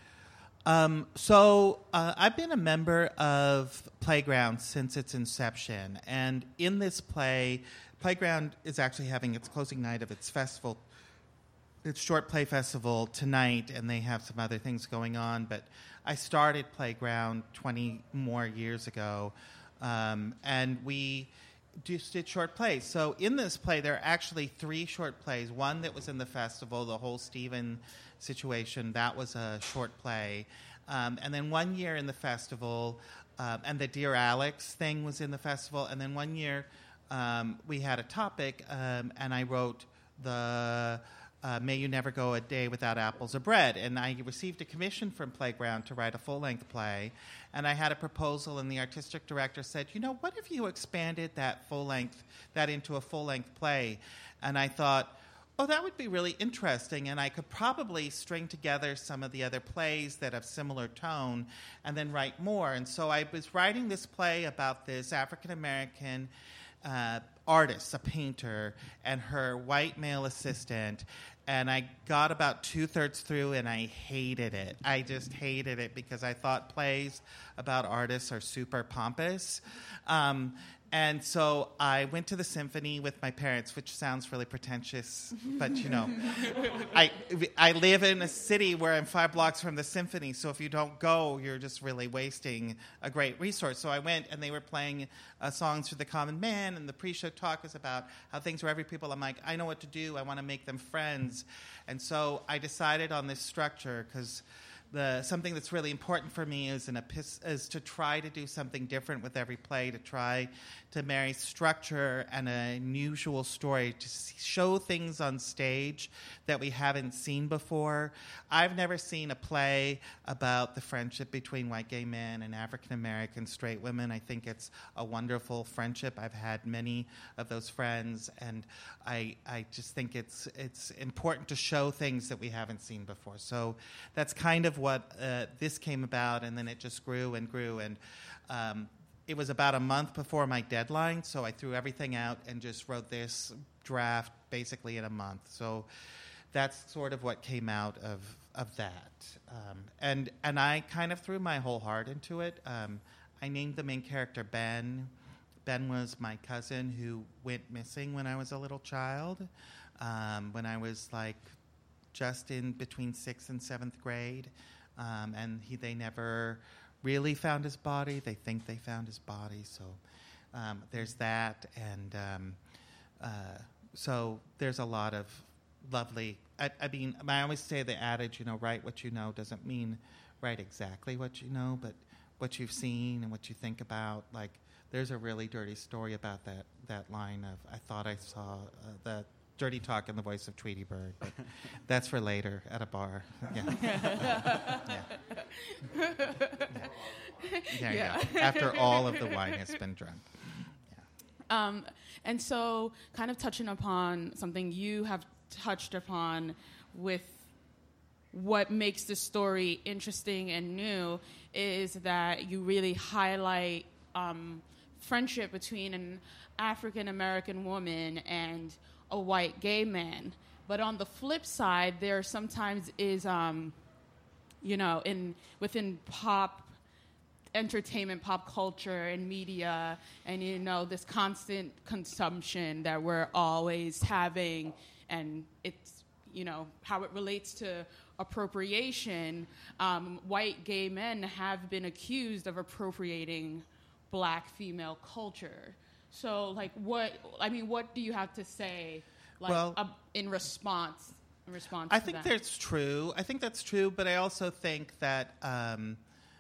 S10: Um, so uh, I've been a member of Playground since its inception, and in this play, Playground is actually having its closing night of its festival. It's Short Play Festival tonight, and they have some other things going on. But I started Playground twenty more years ago, um, and we just did short plays. So in this play, there are actually three short plays. One that was in the festival, the whole Stephen situation, that was a short play. Um, and then one year in the festival, um, and the Dear Alex thing was in the festival. And then one year um, we had a topic, um, and I wrote the... Uh, May You Never Go a Day Without Apples or Bread. And I received a commission from Playground to write a full-length play. And I had a proposal, and the artistic director said, you know, what if you expanded that full-length, that into a full-length play? And I thought, oh, that would be really interesting, and I could probably string together some of the other plays that have similar tone and then write more. And so I was writing this play about this African-American Uh, artist, a painter, and her white male assistant, and I got about two-thirds through, and I hated it. I just hated it because I thought plays about artists are super pompous. Um, and so I went to the symphony with my parents, which sounds really pretentious, but you know, I I live in a city where I'm five blocks from the symphony, so if you don't go, you're just really wasting a great resource. So I went, and they were playing uh, songs for the common man, and the pre-show talk was about how things were every people. I'm like, I know what to do. I want to make them friends, and so I decided on this structure because. The, something that's really important for me is, an epis- is to try to do something different with every play, to try to marry structure and an unusual story, to s- show things on stage that we haven't seen before. I've never seen a play about the friendship between white gay men and African-American straight women. I think it's a wonderful friendship. I've had many of those friends, and I, I just think it's, it's important to show things that we haven't seen before. So that's kind of what uh, this came about, and then it just grew and grew, and um, it was about a month before my deadline, so I threw everything out and just wrote this draft basically in a month. So that's sort of what came out of of that, um, and and I kind of threw my whole heart into it. Um, I named the main character Ben. Ben was my cousin who went missing when I was a little child, um, when I was like just in between sixth and seventh grade, um, and he they never really found his body. They think they found his body, so um, there's that, and um, uh, so there's a lot of lovely. I, I mean, I always say the adage, you know, write what you know doesn't mean write exactly what you know, but what you've seen and what you think about. Like, there's a really dirty story about that that line of I thought I saw uh, the. Dirty talk in the voice of Tweety Bird, but that's for later at a bar. Yeah. yeah. yeah. There
S2: Yeah.
S10: you go. After all of the wine has been drunk. Yeah.
S2: Um, and so, kind of touching upon something you have touched upon with what makes the story interesting and new is that you really highlight um, friendship between an African American woman and a white gay man. But on the flip side, there sometimes is, um, you know, in within pop entertainment, pop culture, and media, and, you know, this constant consumption that we're always having, and it's, you know, how it relates to appropriation. Um, white gay men have been accused of appropriating black female culture. So, like, what, I mean, what do you have to say, like,
S10: well,
S2: uh, in response, in response
S10: I
S2: to
S10: think
S2: that?
S10: that's true. I think that's true, but I also think that um,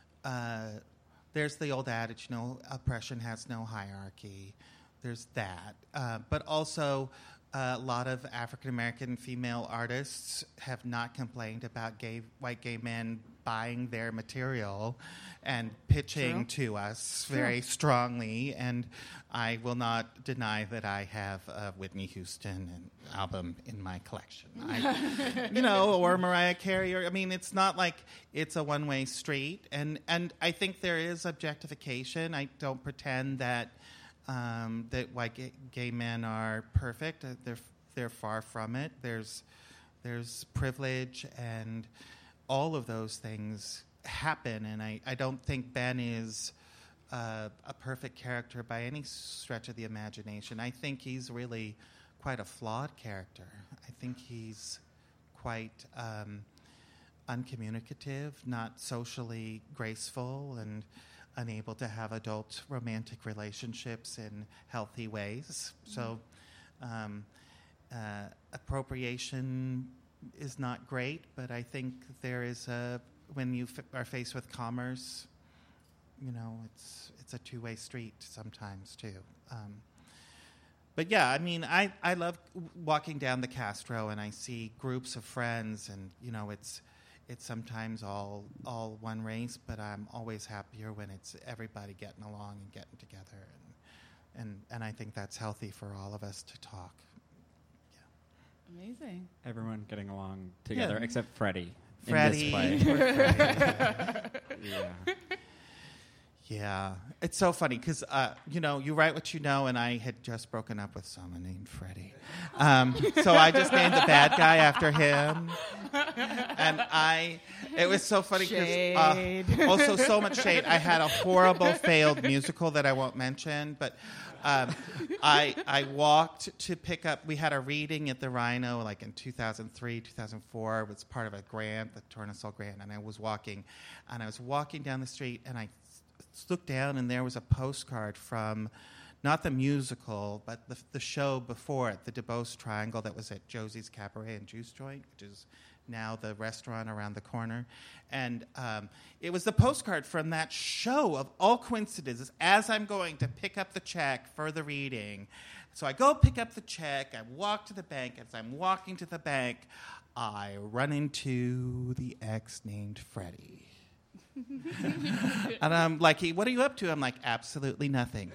S10: uh, there's the old adage, you know, oppression has no hierarchy. There's that. Uh, but also, uh, a lot of African-American female artists have not complained about gay, white gay men buying their material and pitching
S2: True.
S10: to us very strongly, and I will not deny that I have a Whitney Houston album in my collection. I, you know, or Mariah Carey. Or, I mean, it's not like it's a one-way street, and, and I think there is objectification. I don't pretend that um, that white gay, gay men are perfect. They're they're far from it. There's there's privilege and all of those things happen, and I, I don't think Ben is uh, a perfect character by any stretch of the imagination. I think he's really quite a flawed character. I think he's quite um, uncommunicative, not socially graceful, and unable to have adult romantic relationships in healthy ways. So um, uh, appropriation is not great, but I think there is a, when you f- are faced with commerce, you know, it's it's a two-way street sometimes too. Um, but yeah, I mean, I, I love walking down the Castro and I see groups of friends, and you know, it's it's sometimes all all one race, but I'm always happier when it's everybody getting along and getting together, and and, and I think that's healthy for all of us to talk.
S2: Amazing.
S3: Everyone getting along together
S10: Yeah.
S3: except Freddie.
S10: Freddie.
S3: In this play.
S10: yeah. Yeah. It's so funny because, uh, you know, you write what you know, and I had just broken up with someone named Freddie. Um, so I just named the bad guy after him. And I, it was so funny because, uh, also so much shade. I had a horrible failed musical that I won't mention, but um, I I walked to pick up. We had a reading at the Rhino like in two thousand three, two thousand four. It was part of a grant, the Tournesol grant, and I was walking, and I was walking down the street, and I looked down, and there was a postcard from, not the musical, but the the show before it, the DuBose Triangle, that was at Josie's Cabaret and Juice Joint, which is now the restaurant around the corner. And um, it was the postcard from that show, of all coincidences, as I'm going to pick up the check for the reading. So I go pick up the check, I walk to the bank. As I'm walking to the bank, I run into the ex named Freddie. And I'm like, what are you up to? I'm like, absolutely nothing.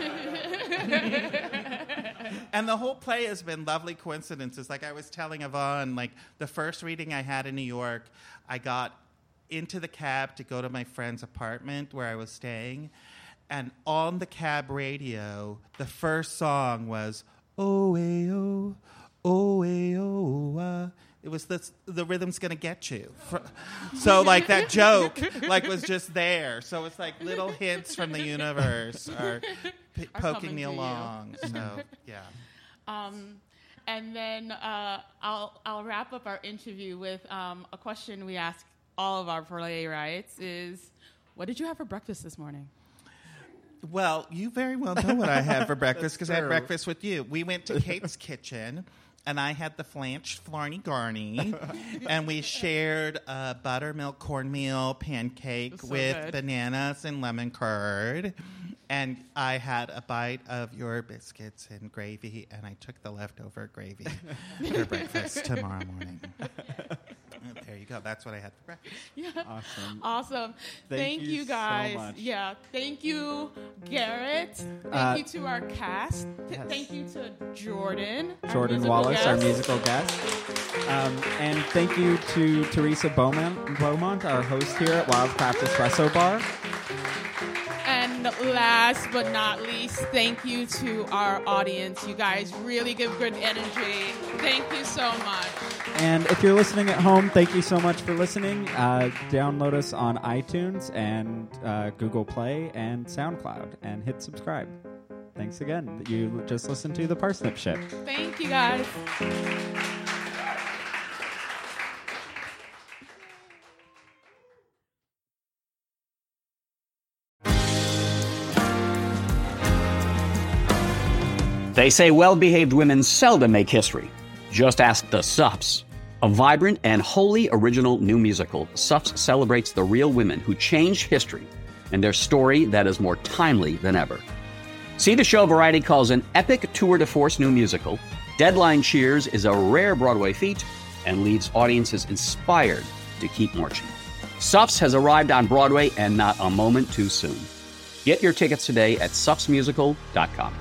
S10: And the whole play has been lovely coincidences. Like I was telling Yvonne, like the first reading I had in New York, I got into the cab to go to my friend's apartment where I was staying. And on the cab radio, the first song was, oh, eh, oh, oh, eh, oh, uh. It was this, the rhythm's gonna get you. So like that joke like was just there. So it's like little hints from the universe are, p- are poking me along. So yeah.
S2: Um, and then uh, I'll I'll wrap up our interview with um, a question we ask all of our playwrights: is what did you have for breakfast this morning?
S10: Well, you very well know what I had for breakfast because I had breakfast with you. We went to Kate's Kitchen. And I had the flanched Flarney Garney, and we shared a buttermilk cornmeal pancake so with good. bananas and lemon curd. And I had a bite of your biscuits and gravy, and I took the leftover gravy for breakfast tomorrow morning. There you go. That's what I had for breakfast.
S2: Yeah.
S3: Awesome.
S2: Awesome.
S3: Thank,
S2: thank
S3: you,
S2: you guys.
S3: So much.
S2: Yeah. Thank you, Garrett. Thank
S3: uh,
S2: you to our cast. Th-
S3: yes.
S2: Thank you to Jordan.
S3: Jordan
S2: our
S3: Wallace,
S2: guest.
S3: our musical guest. Um, and thank you to Teresa Beaumont, Beaumont, our host here at Wildcraft Espresso Bar.
S2: And last but not least, thank you to our audience. You guys really give good energy. Thank you so much.
S3: And if you're listening at home, thank you so much for listening. Uh, download us on iTunes and uh, Google Play and SoundCloud and hit subscribe. Thanks again. You just listened to The Parsnip Ship.
S2: Thank you, guys.
S11: They say well-behaved women seldom make history. Just ask the Suffs. A vibrant and wholly original new musical, Suffs celebrates the real women who changed history and their story that is more timely than ever. See the show Variety calls an epic tour de force new musical. Deadline cheers is a rare Broadway feat and leaves audiences inspired to keep marching. Suffs has arrived on Broadway and not a moment too soon. Get your tickets today at suffs musical dot com.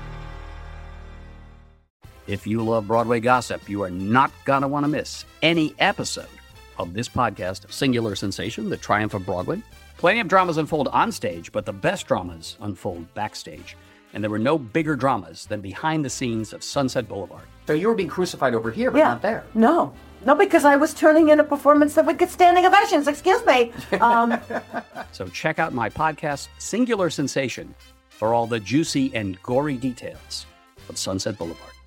S11: If you love Broadway gossip, you are not going to want to miss any episode of this podcast, Singular Sensation, The Triumph of Broadway. Plenty of dramas unfold on stage, but the best dramas unfold backstage. And there were no bigger dramas than behind the scenes of Sunset Boulevard. So you were being crucified over here, but
S12: yeah.
S11: not there.
S12: No. No, because I was turning in a performance that would get standing ovations. Excuse me. Um,
S11: so check out my podcast, Singular Sensation, for all the juicy and gory details of Sunset Boulevard.